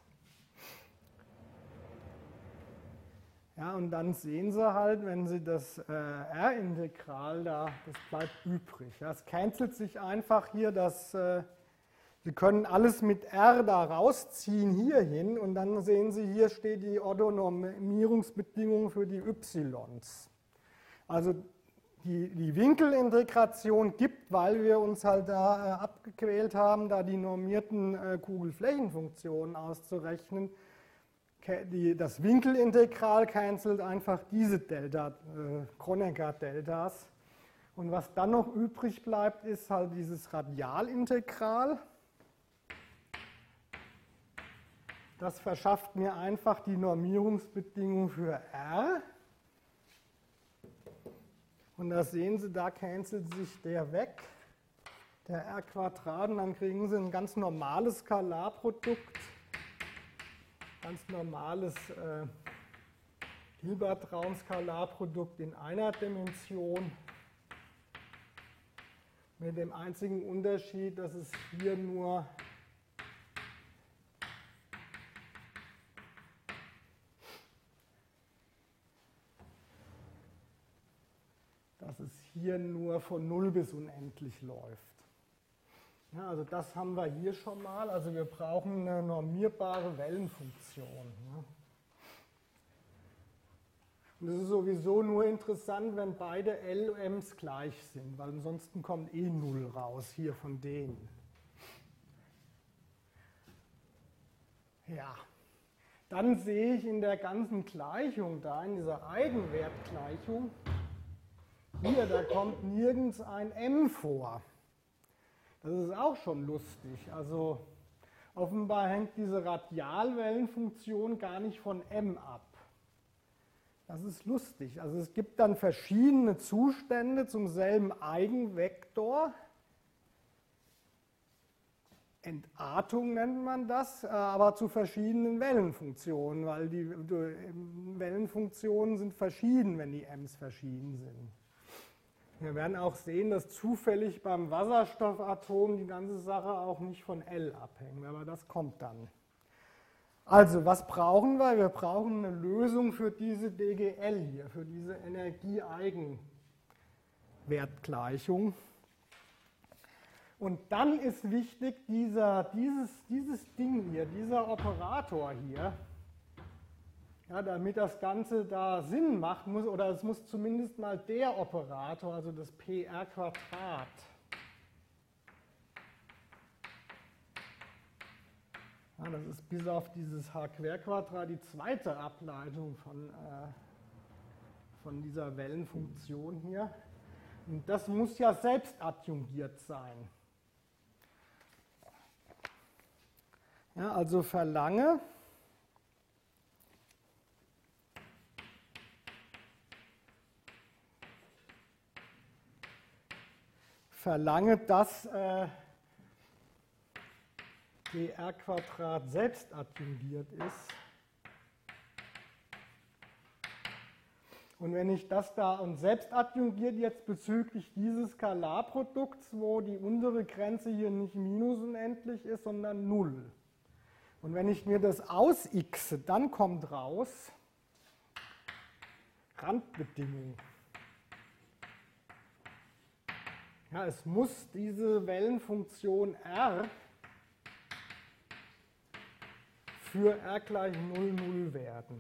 Ja, und dann sehen Sie halt, wenn Sie das äh, R-Integral da, das bleibt übrig. Ja, es cancelt sich einfach hier, dass äh, Sie können alles mit R da rausziehen hierhin und dann sehen Sie, hier steht die Orthonormierungsbedingung für die Ys. Also die, die Winkelintegration gibt, weil wir uns halt da äh, abgequält haben, da die normierten äh, Kugelflächenfunktionen auszurechnen. Die, das Winkelintegral cancelt einfach diese Delta, äh, Kronecker-Deltas. Und was dann noch übrig bleibt, ist halt dieses Radialintegral. Das verschafft mir einfach die Normierungsbedingung für R. Und da sehen Sie, da cancelt sich der weg, der R Quadrat, und dann kriegen Sie ein ganz normales Skalarprodukt, ganz normales äh, Hilbert-Raum-Skalarprodukt in einer Dimension, mit dem einzigen Unterschied, dass es hier nur dass es hier nur von null bis unendlich läuft. Ja, also das haben wir hier schon mal. Also wir brauchen eine normierbare Wellenfunktion. Ja. Und das ist sowieso nur interessant, wenn beide L Ms gleich sind, weil ansonsten kommt eh null raus hier von denen. Ja, dann sehe ich in der ganzen Gleichung da, in dieser Eigenwertgleichung, hier, da kommt nirgends ein M vor. Das ist auch schon lustig. Also offenbar hängt diese Radialwellenfunktion gar nicht von M ab. Das ist lustig. Also es gibt dann verschiedene Zustände zum selben Eigenvektor. Entartung nennt man das, aber zu verschiedenen Wellenfunktionen, weil die Wellenfunktionen sind verschieden, wenn die M's verschieden sind. Wir werden auch sehen, dass zufällig beim Wasserstoffatom die ganze Sache auch nicht von L abhängt, aber das kommt dann. Also, was brauchen wir? Wir brauchen eine Lösung für diese D G L hier, für diese Energieeigenwertgleichung. Und dann ist wichtig, dieser, dieses, dieses Ding hier, dieser Operator hier, ja, damit das Ganze da Sinn macht, muss, oder es muss zumindest mal der Operator, also das P R Quadrat, Ja, das ist bis auf dieses h-Querquadrat die zweite Ableitung von, äh, von dieser Wellenfunktion hier. Und das muss ja selbst adjungiert sein. Ja, also verlange verlange, dass äh, dr selbst adjungiert ist. Und wenn ich das da und selbst adjungiert jetzt bezüglich dieses Skalarprodukts, wo die untere Grenze hier nicht minus unendlich ist, sondern null. Und wenn ich mir das ausixe, dann kommt raus Randbedingung. Ja, es muss diese Wellenfunktion R für R gleich null, null werden.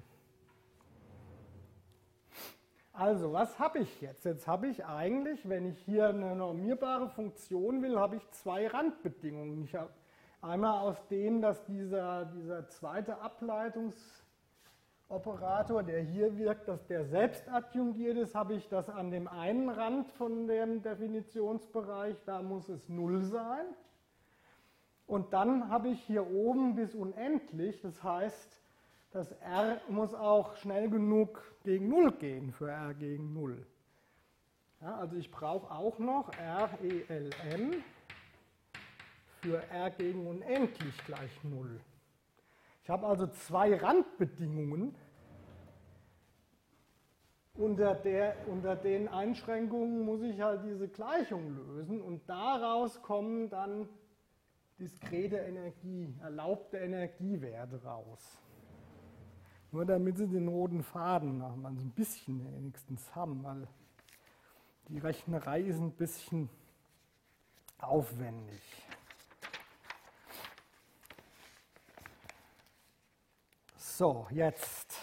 Also, was habe ich jetzt? Jetzt habe ich eigentlich, wenn ich hier eine normierbare Funktion will, habe ich zwei Randbedingungen. Ich habe einmal aus dem, dass dieser, dieser zweite Ableitungsoperator, der hier wirkt, dass der selbst adjungiert ist, habe ich das an dem einen Rand von dem Definitionsbereich, da muss es null sein. Und dann habe ich hier oben bis unendlich, das heißt, das R muss auch schnell genug gegen null gehen für R gegen null. Ja, also ich brauche auch noch R E L M für R gegen unendlich gleich null. Ich habe also zwei Randbedingungen, unter, der, unter den Einschränkungen muss ich halt diese Gleichung lösen und daraus kommen dann diskrete Energie, erlaubte Energiewerte raus. Nur damit Sie den roten Faden noch mal so ein bisschen wenigstens haben, weil die Rechnerei ist ein bisschen aufwendig. So, jetzt.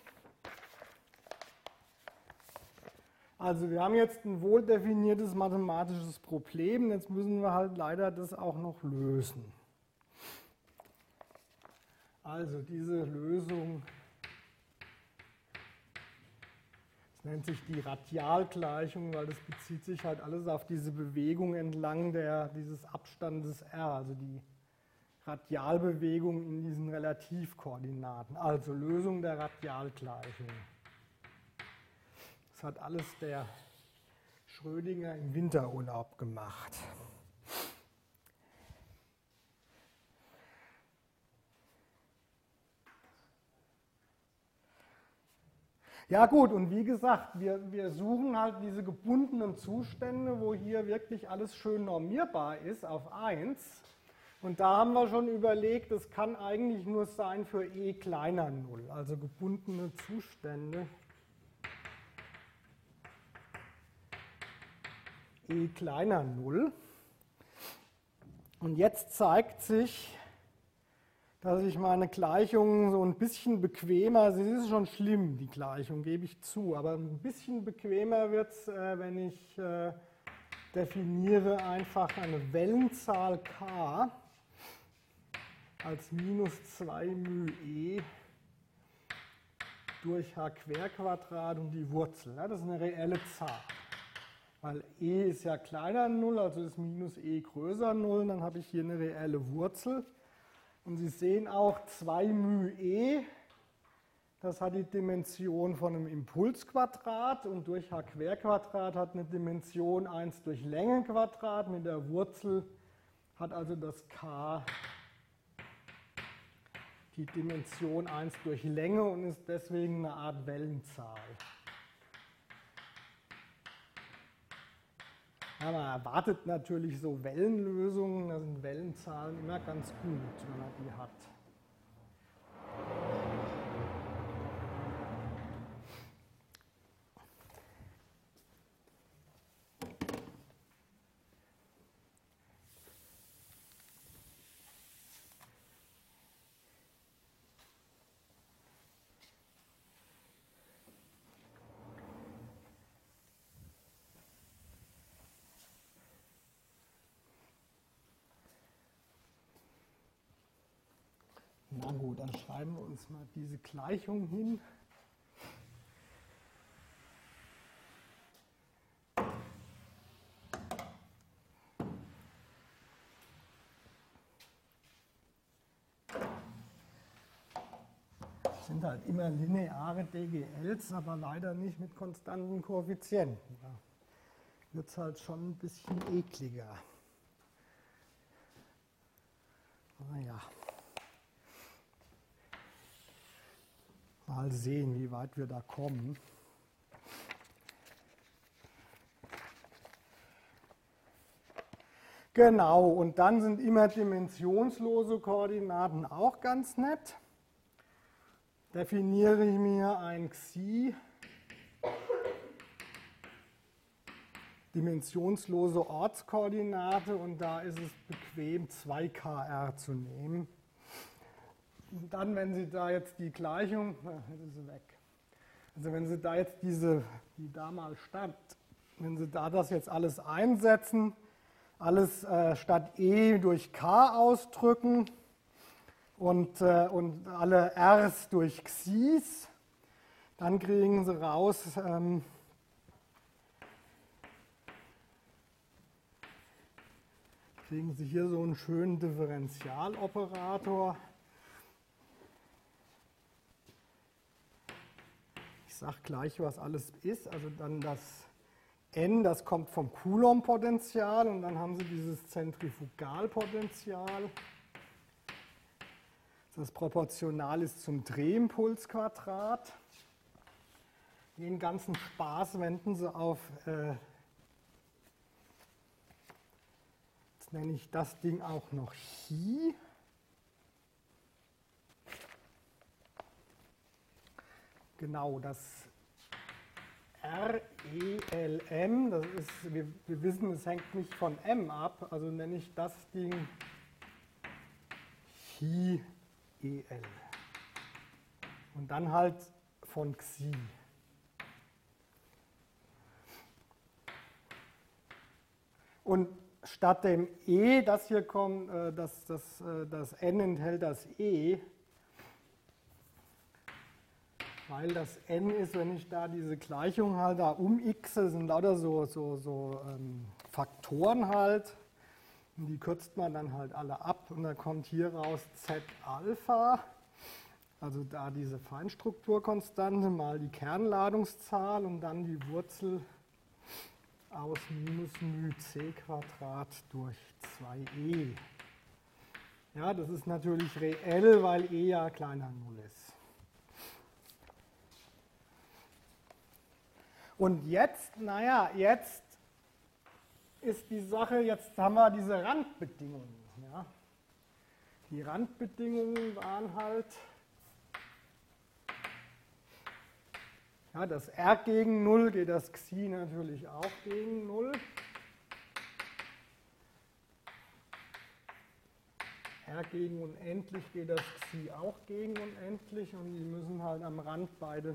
Also wir haben jetzt ein wohl definiertes mathematisches Problem, jetzt müssen wir halt leider das auch noch lösen. Also diese Lösung, das nennt sich die Radialgleichung, weil das bezieht sich halt alles auf diese Bewegung entlang der, dieses Abstandes R, also die Radialbewegung in diesen Relativkoordinaten. Also Lösung der Radialgleichung. Das hat alles der Schrödinger im Winterurlaub gemacht. Ja gut, und wie gesagt, wir, wir suchen halt diese gebundenen Zustände, wo hier wirklich alles schön normierbar ist auf eins. Und da haben wir schon überlegt, das kann eigentlich nur sein für e kleiner null, also gebundene Zustände. E kleiner null. Und jetzt zeigt sich, dass ich meine Gleichung so ein bisschen bequemer, sie ist schon schlimm, die Gleichung, gebe ich zu, aber ein bisschen bequemer wird es, äh, wenn ich äh, definiere einfach eine Wellenzahl k als minus zwei μ e durch h Querquadrat und die Wurzel. Ja, das ist eine reelle Zahl. Weil e ist ja kleiner als null, also ist minus e größer null, dann habe ich hier eine reelle Wurzel. Und Sie sehen auch zwei μ e, das hat die Dimension von einem Impulsquadrat und durch h Querquadrat hat eine Dimension eins durch Längenquadrat mit der Wurzel, hat also das k die Dimension eins durch Länge und ist deswegen eine Art Wellenzahl. Ja, man erwartet natürlich so Wellenlösungen, da sind Wellenzahlen immer ganz gut, wenn man die hat. Na gut, dann schreiben wir uns mal diese Gleichung hin. Das sind halt immer lineare D G Ls, aber leider nicht mit konstanten Koeffizienten. Da wird es halt schon ein bisschen ekliger. Naja. Mal sehen, wie weit wir da kommen. Genau, und dann sind immer dimensionslose Koordinaten auch ganz nett. Definiere ich mir ein Xi, dimensionslose Ortskoordinate, und da ist es bequem, zwei K R zu nehmen. Und dann, wenn Sie da jetzt die Gleichung, na, jetzt ist sie weg. Also wenn Sie da jetzt diese, die da mal stand, wenn Sie da das jetzt alles einsetzen, alles äh, statt E durch K ausdrücken und, äh, und alle Rs durch Xis, dann kriegen Sie raus, ähm, kriegen Sie hier so einen schönen Differentialoperator. Ich sage gleich, was alles ist. Also dann das N, das kommt vom Coulomb-Potential, und dann haben Sie dieses Zentrifugalpotential, das proportional ist zum Drehimpulsquadrat. Den ganzen Spaß wenden Sie auf, äh, jetzt nenne ich das Ding auch noch Chi. Genau, das R E L M, das ist, wir, wir wissen, es hängt nicht von M ab, also nenne ich das Ding Chi E L. Und dann halt von Xi. Und statt dem E, das hier kommt, das, das, das N enthält das E, weil das N ist, wenn ich da diese Gleichung halt da umixe, sind lauter so, so, so ähm, Faktoren halt. Und die kürzt man dann halt alle ab, und da kommt hier raus Z Alpha, also da diese Feinstrukturkonstante mal die Kernladungszahl und dann die Wurzel aus minus μ c Quadrat durch zwei e. Ja, das ist natürlich reell, weil e ja kleiner Null ist. Und jetzt, naja, jetzt ist die Sache, jetzt haben wir diese Randbedingungen. Ja. Die Randbedingungen waren halt, ja, das R gegen null geht das Xi natürlich auch gegen null. R gegen unendlich geht das Xi auch gegen unendlich, und die müssen halt am Rand beide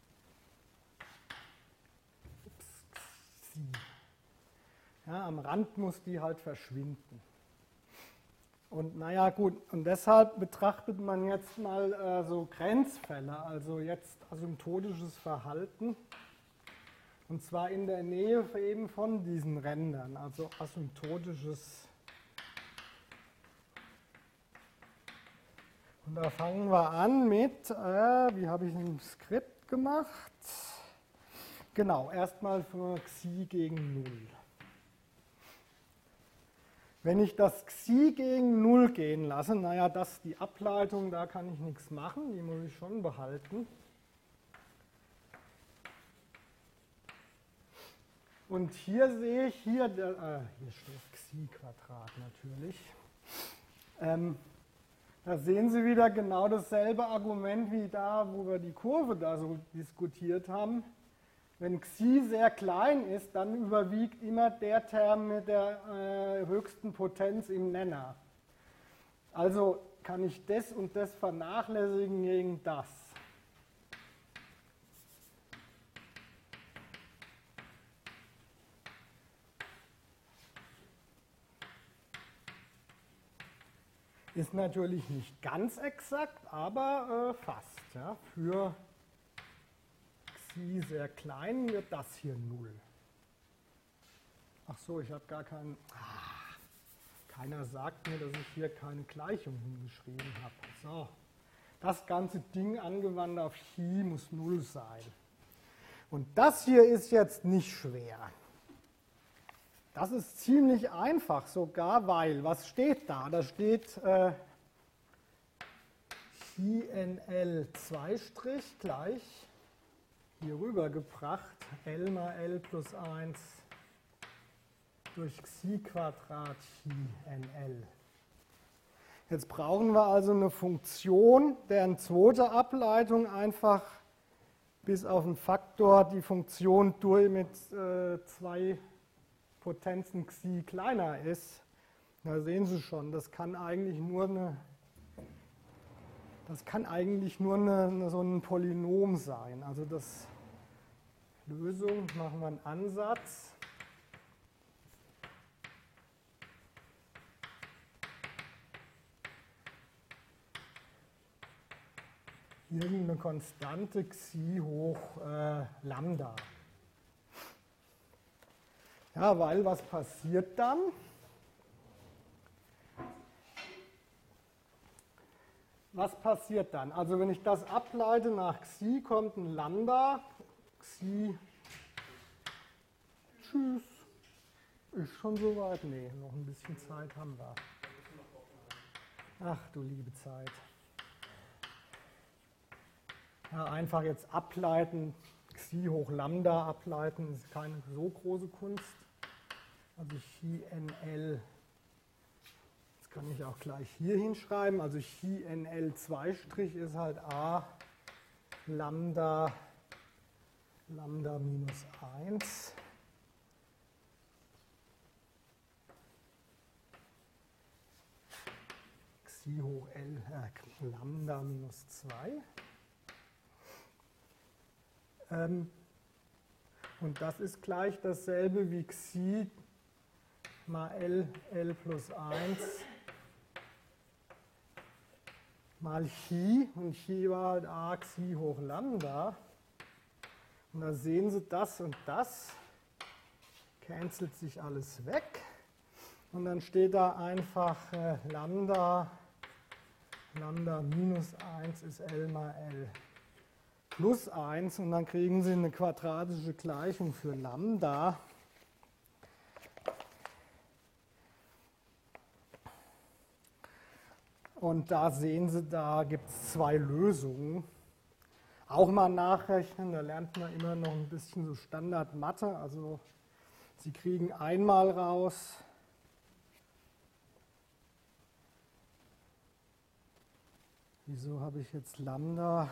Xi. Ja, am Rand muss die halt verschwinden. Und naja, gut, und deshalb betrachtet man jetzt mal äh, so Grenzfälle, also jetzt asymptotisches Verhalten, und zwar in der Nähe eben von diesen Rändern, also asymptotisches. Und da fangen wir an mit, äh, wie habe ich ein Skript gemacht? Genau, erstmal für Xi gegen null. Wenn ich das Xi gegen null gehen lasse, naja, das die Ableitung, da kann ich nichts machen, die muss ich schon behalten. Und hier sehe ich, hier, der, äh, hier steht Xi-Quadrat natürlich. Ähm, da sehen Sie wieder genau dasselbe Argument wie da, wo wir die Kurve da so diskutiert haben. Wenn Xi sehr klein ist, dann überwiegt immer der Term mit der äh, höchsten Potenz im Nenner. Also kann ich das und das vernachlässigen gegen das. Ist natürlich nicht ganz exakt, aber äh, fast. Ja. Für Xi sehr klein wird das hier null. Ach so, ich habe gar keinen... Ah, keiner sagt mir, dass ich hier keine Gleichung hingeschrieben habe. So, das ganze Ding angewandt auf Chi muss null sein. Und das hier ist jetzt nicht schwer. Das ist ziemlich einfach sogar, weil, was steht da? Da steht äh, Chi N L zwei' gleich, hier rüber gebracht, L mal L plus eins durch Xi Quadrat Chi N L. Jetzt brauchen wir also eine Funktion, deren zweite Ableitung einfach bis auf den Faktor die Funktion durch mit äh, zwei Potenzen Xi kleiner ist. Da sehen Sie schon, das kann eigentlich nur eine, das kann eigentlich nur eine, eine, so ein Polynom sein. Also das Lösung, machen wir einen Ansatz. Irgendeine Konstante Xi hoch äh, Lambda. Ja, weil was passiert dann? Was passiert dann? Also wenn ich das ableite nach Xi, kommt ein Lambda. Xi, tschüss. Ist schon soweit? Nee, noch ein bisschen Zeit haben wir. Ach du liebe Zeit. Ja, einfach jetzt ableiten, Xi hoch Lambda ableiten, ist keine so große Kunst. Also Chi N L, das kann ich auch gleich hier hinschreiben, also Chi N L zwei' ist halt A Lambda, Lambda minus eins. Xi hoch L, äh, Lambda minus zwei. Ähm, und das ist gleich dasselbe wie Xi mal L, L plus eins mal Chi. Und Chi war halt A Xi hoch Lambda. Und da sehen Sie, das und das cancelt sich alles weg. Und dann steht da einfach äh, Lambda, Lambda minus eins ist L mal L plus eins. Und dann kriegen Sie eine quadratische Gleichung für Lambda. Und da sehen Sie, da gibt es zwei Lösungen. Auch mal nachrechnen, da lernt man immer noch ein bisschen so Standard-Mathe. Also Sie kriegen einmal raus, wieso habe ich jetzt Lambda?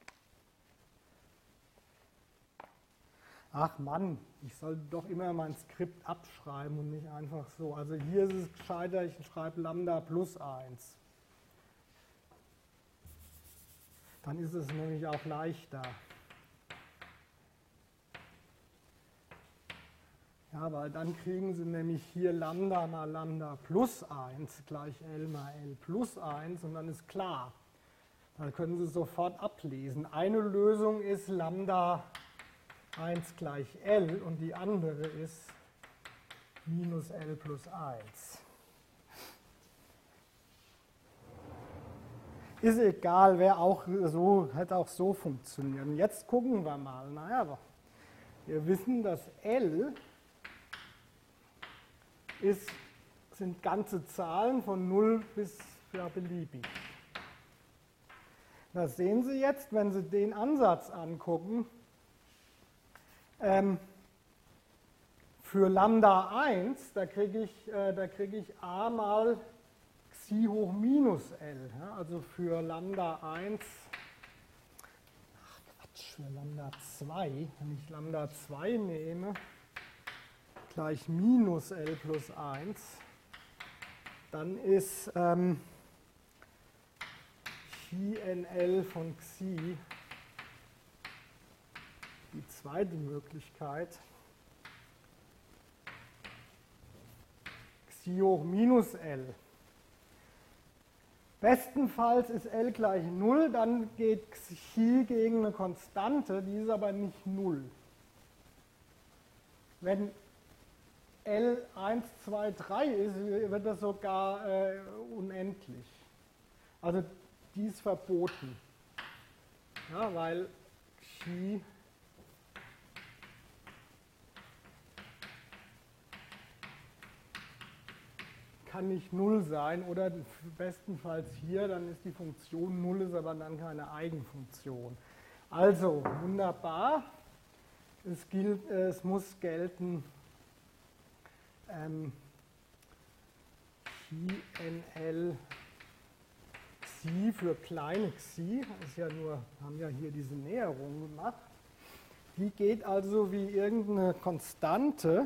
Ach Mann, ich soll doch immer mein Skript abschreiben und nicht einfach so. Also hier ist es gescheiter, ich schreibe Lambda plus eins. Dann ist es nämlich auch leichter. Ja, weil dann kriegen Sie nämlich hier Lambda mal Lambda plus eins gleich L mal L plus eins und dann ist klar. Dann können Sie sofort ablesen. Eine Lösung ist Lambda eins gleich L und die andere ist minus L plus eins. Ist egal, wer auch so, hätte auch so funktionieren. Jetzt gucken wir mal. Naja, wir wissen, dass L ist, sind ganze Zahlen von null bis ja, beliebig. Das sehen Sie jetzt, wenn Sie den Ansatz angucken. Ähm, für Lambda eins, da kriege ich, äh, da krieg ich a mal Xi hoch minus L. Ja, also für Lambda eins, ach Quatsch, für Lambda zwei, wenn ich Lambda zwei nehme, gleich minus L plus eins, dann ist ähm, Chi N L von Xi die zweite Möglichkeit. Xi hoch minus L. Bestenfalls ist L gleich null, dann geht Xi gegen eine Konstante, die ist aber nicht null. Wenn L eins, zwei, drei ist, wird das sogar äh, unendlich. Also die ist verboten. Ja, weil Xi kann nicht null sein oder bestenfalls hier, dann ist die Funktion null, ist aber dann keine Eigenfunktion. Also wunderbar, es, gilt, es muss gelten ähm, Xi N L Xi für kleine Xi, das ist ja nur, haben ja hier diese Näherung gemacht, die geht also wie irgendeine Konstante.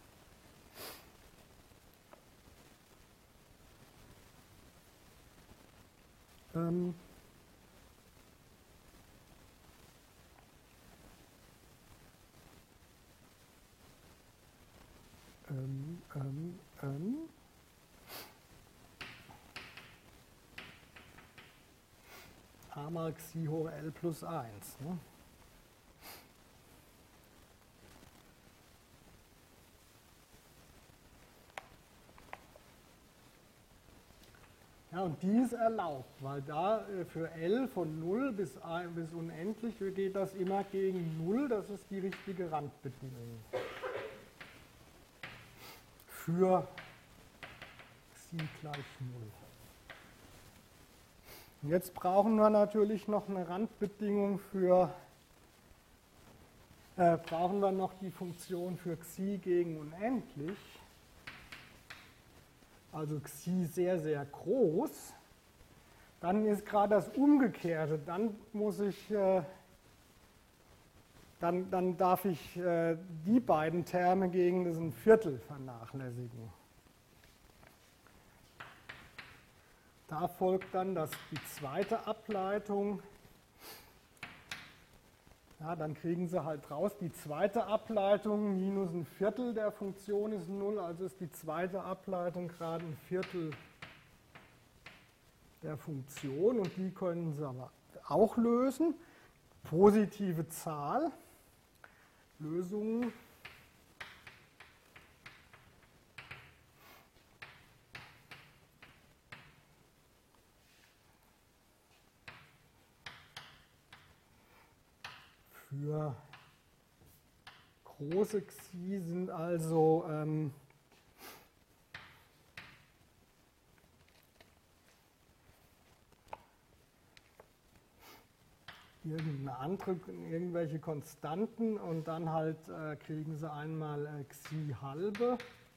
Ähm, ähm, ähm, ähm. A mal Xi hoch L plus eins. Ne? Ja, und die ist erlaubt, weil da für L von null bis, bis unendlich geht das immer gegen null, das ist die richtige Randbedingung. Für Xi gleich null. Und jetzt brauchen wir natürlich noch eine Randbedingung für, äh, brauchen wir noch die Funktion für Xi gegen unendlich. Also Xi sehr, sehr groß, dann ist gerade das Umgekehrte. Dann muss ich, äh, dann, dann darf ich äh, die beiden Terme gegen diesen Viertel vernachlässigen. Da folgt dann das, die zweite Ableitung. Ja, dann kriegen Sie halt raus, die zweite Ableitung minus ein Viertel der Funktion ist null, also ist die zweite Ableitung gerade ein Viertel der Funktion und die können Sie aber auch lösen. Positive Zahl, Lösungen. Für große Xi sind also ähm, irgendeine andere, irgendwelche Konstanten und dann halt äh, kriegen sie einmal äh, Xi halbe.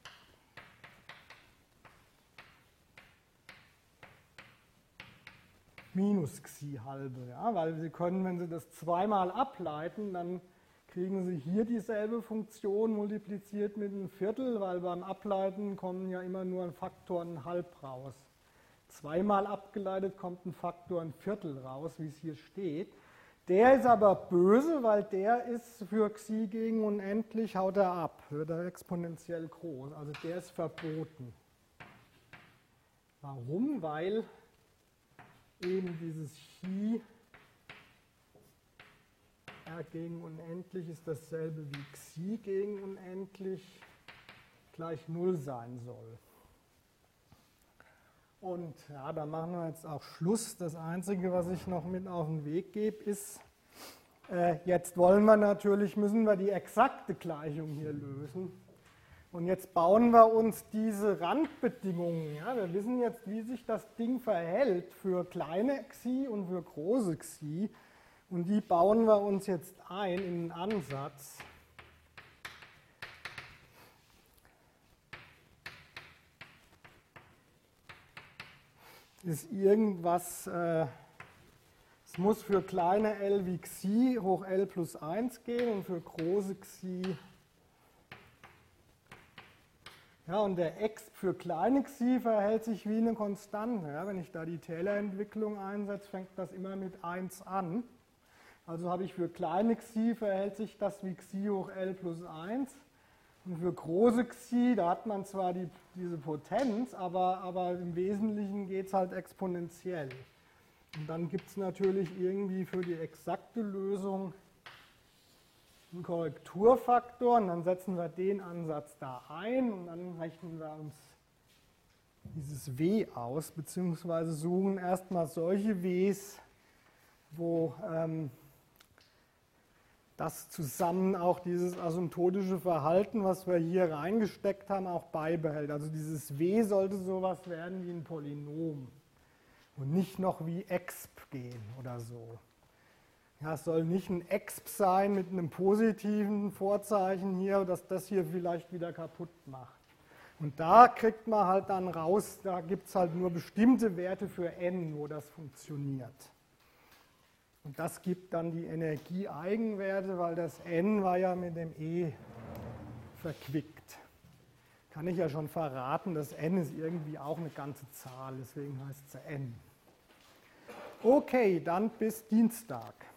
Minus Xi halbe, ja, weil Sie können, wenn Sie das zweimal ableiten, dann kriegen Sie hier dieselbe Funktion multipliziert mit einem Viertel, weil beim Ableiten kommen ja immer nur ein Faktor ein halb raus. Zweimal abgeleitet kommt ein Faktor ein Viertel raus, wie es hier steht. Der ist aber böse, weil der ist für Xi gegen unendlich, haut er ab, wird er exponentiell groß. Also der ist verboten. Warum? Weil eben dieses Chi R gegen unendlich ist dasselbe wie Xi gegen unendlich gleich null sein soll. Und ja, da machen wir jetzt auch Schluss. Das Einzige, was ich noch mit auf den Weg gebe, ist, äh, jetzt wollen wir natürlich, müssen wir die exakte Gleichung hier lösen. Und jetzt bauen wir uns diese Randbedingungen. Ja, wir wissen jetzt, wie sich das Ding verhält für kleine Xi und für große Xi. Und die bauen wir uns jetzt ein in den Ansatz. Ist irgendwas, äh, es muss für kleine L wie Xi hoch L plus eins gehen und für große Xi. Ja, und der X für kleine Xi verhält sich wie eine Konstante. Ja, wenn ich da die Taylor-Entwicklung einsetze, fängt das immer mit eins an. Also habe ich für kleine Xi verhält sich das wie Xi hoch L plus eins. Und für große Xi, da hat man zwar die, diese Potenz, aber, aber im Wesentlichen geht es halt exponentiell. Und dann gibt es natürlich irgendwie für die exakte Lösung einen Korrekturfaktor und dann setzen wir den Ansatz da ein und dann rechnen wir uns dieses W aus, beziehungsweise suchen erstmal solche Ws, wo ähm, das zusammen auch dieses asymptotische Verhalten, was wir hier reingesteckt haben, auch beibehält. Also dieses W sollte sowas werden wie ein Polynom und nicht noch wie exp gehen oder so. Ja, es soll nicht ein exp sein mit einem positiven Vorzeichen hier, dass das hier vielleicht wieder kaputt macht. Und da kriegt man halt dann raus, da gibt es halt nur bestimmte Werte für n, wo das funktioniert. Und das gibt dann die Energieeigenwerte, weil das n war ja mit dem E verquickt. Kann ich ja schon verraten, das n ist irgendwie auch eine ganze Zahl, deswegen heißt es n. Okay, dann bis Dienstag.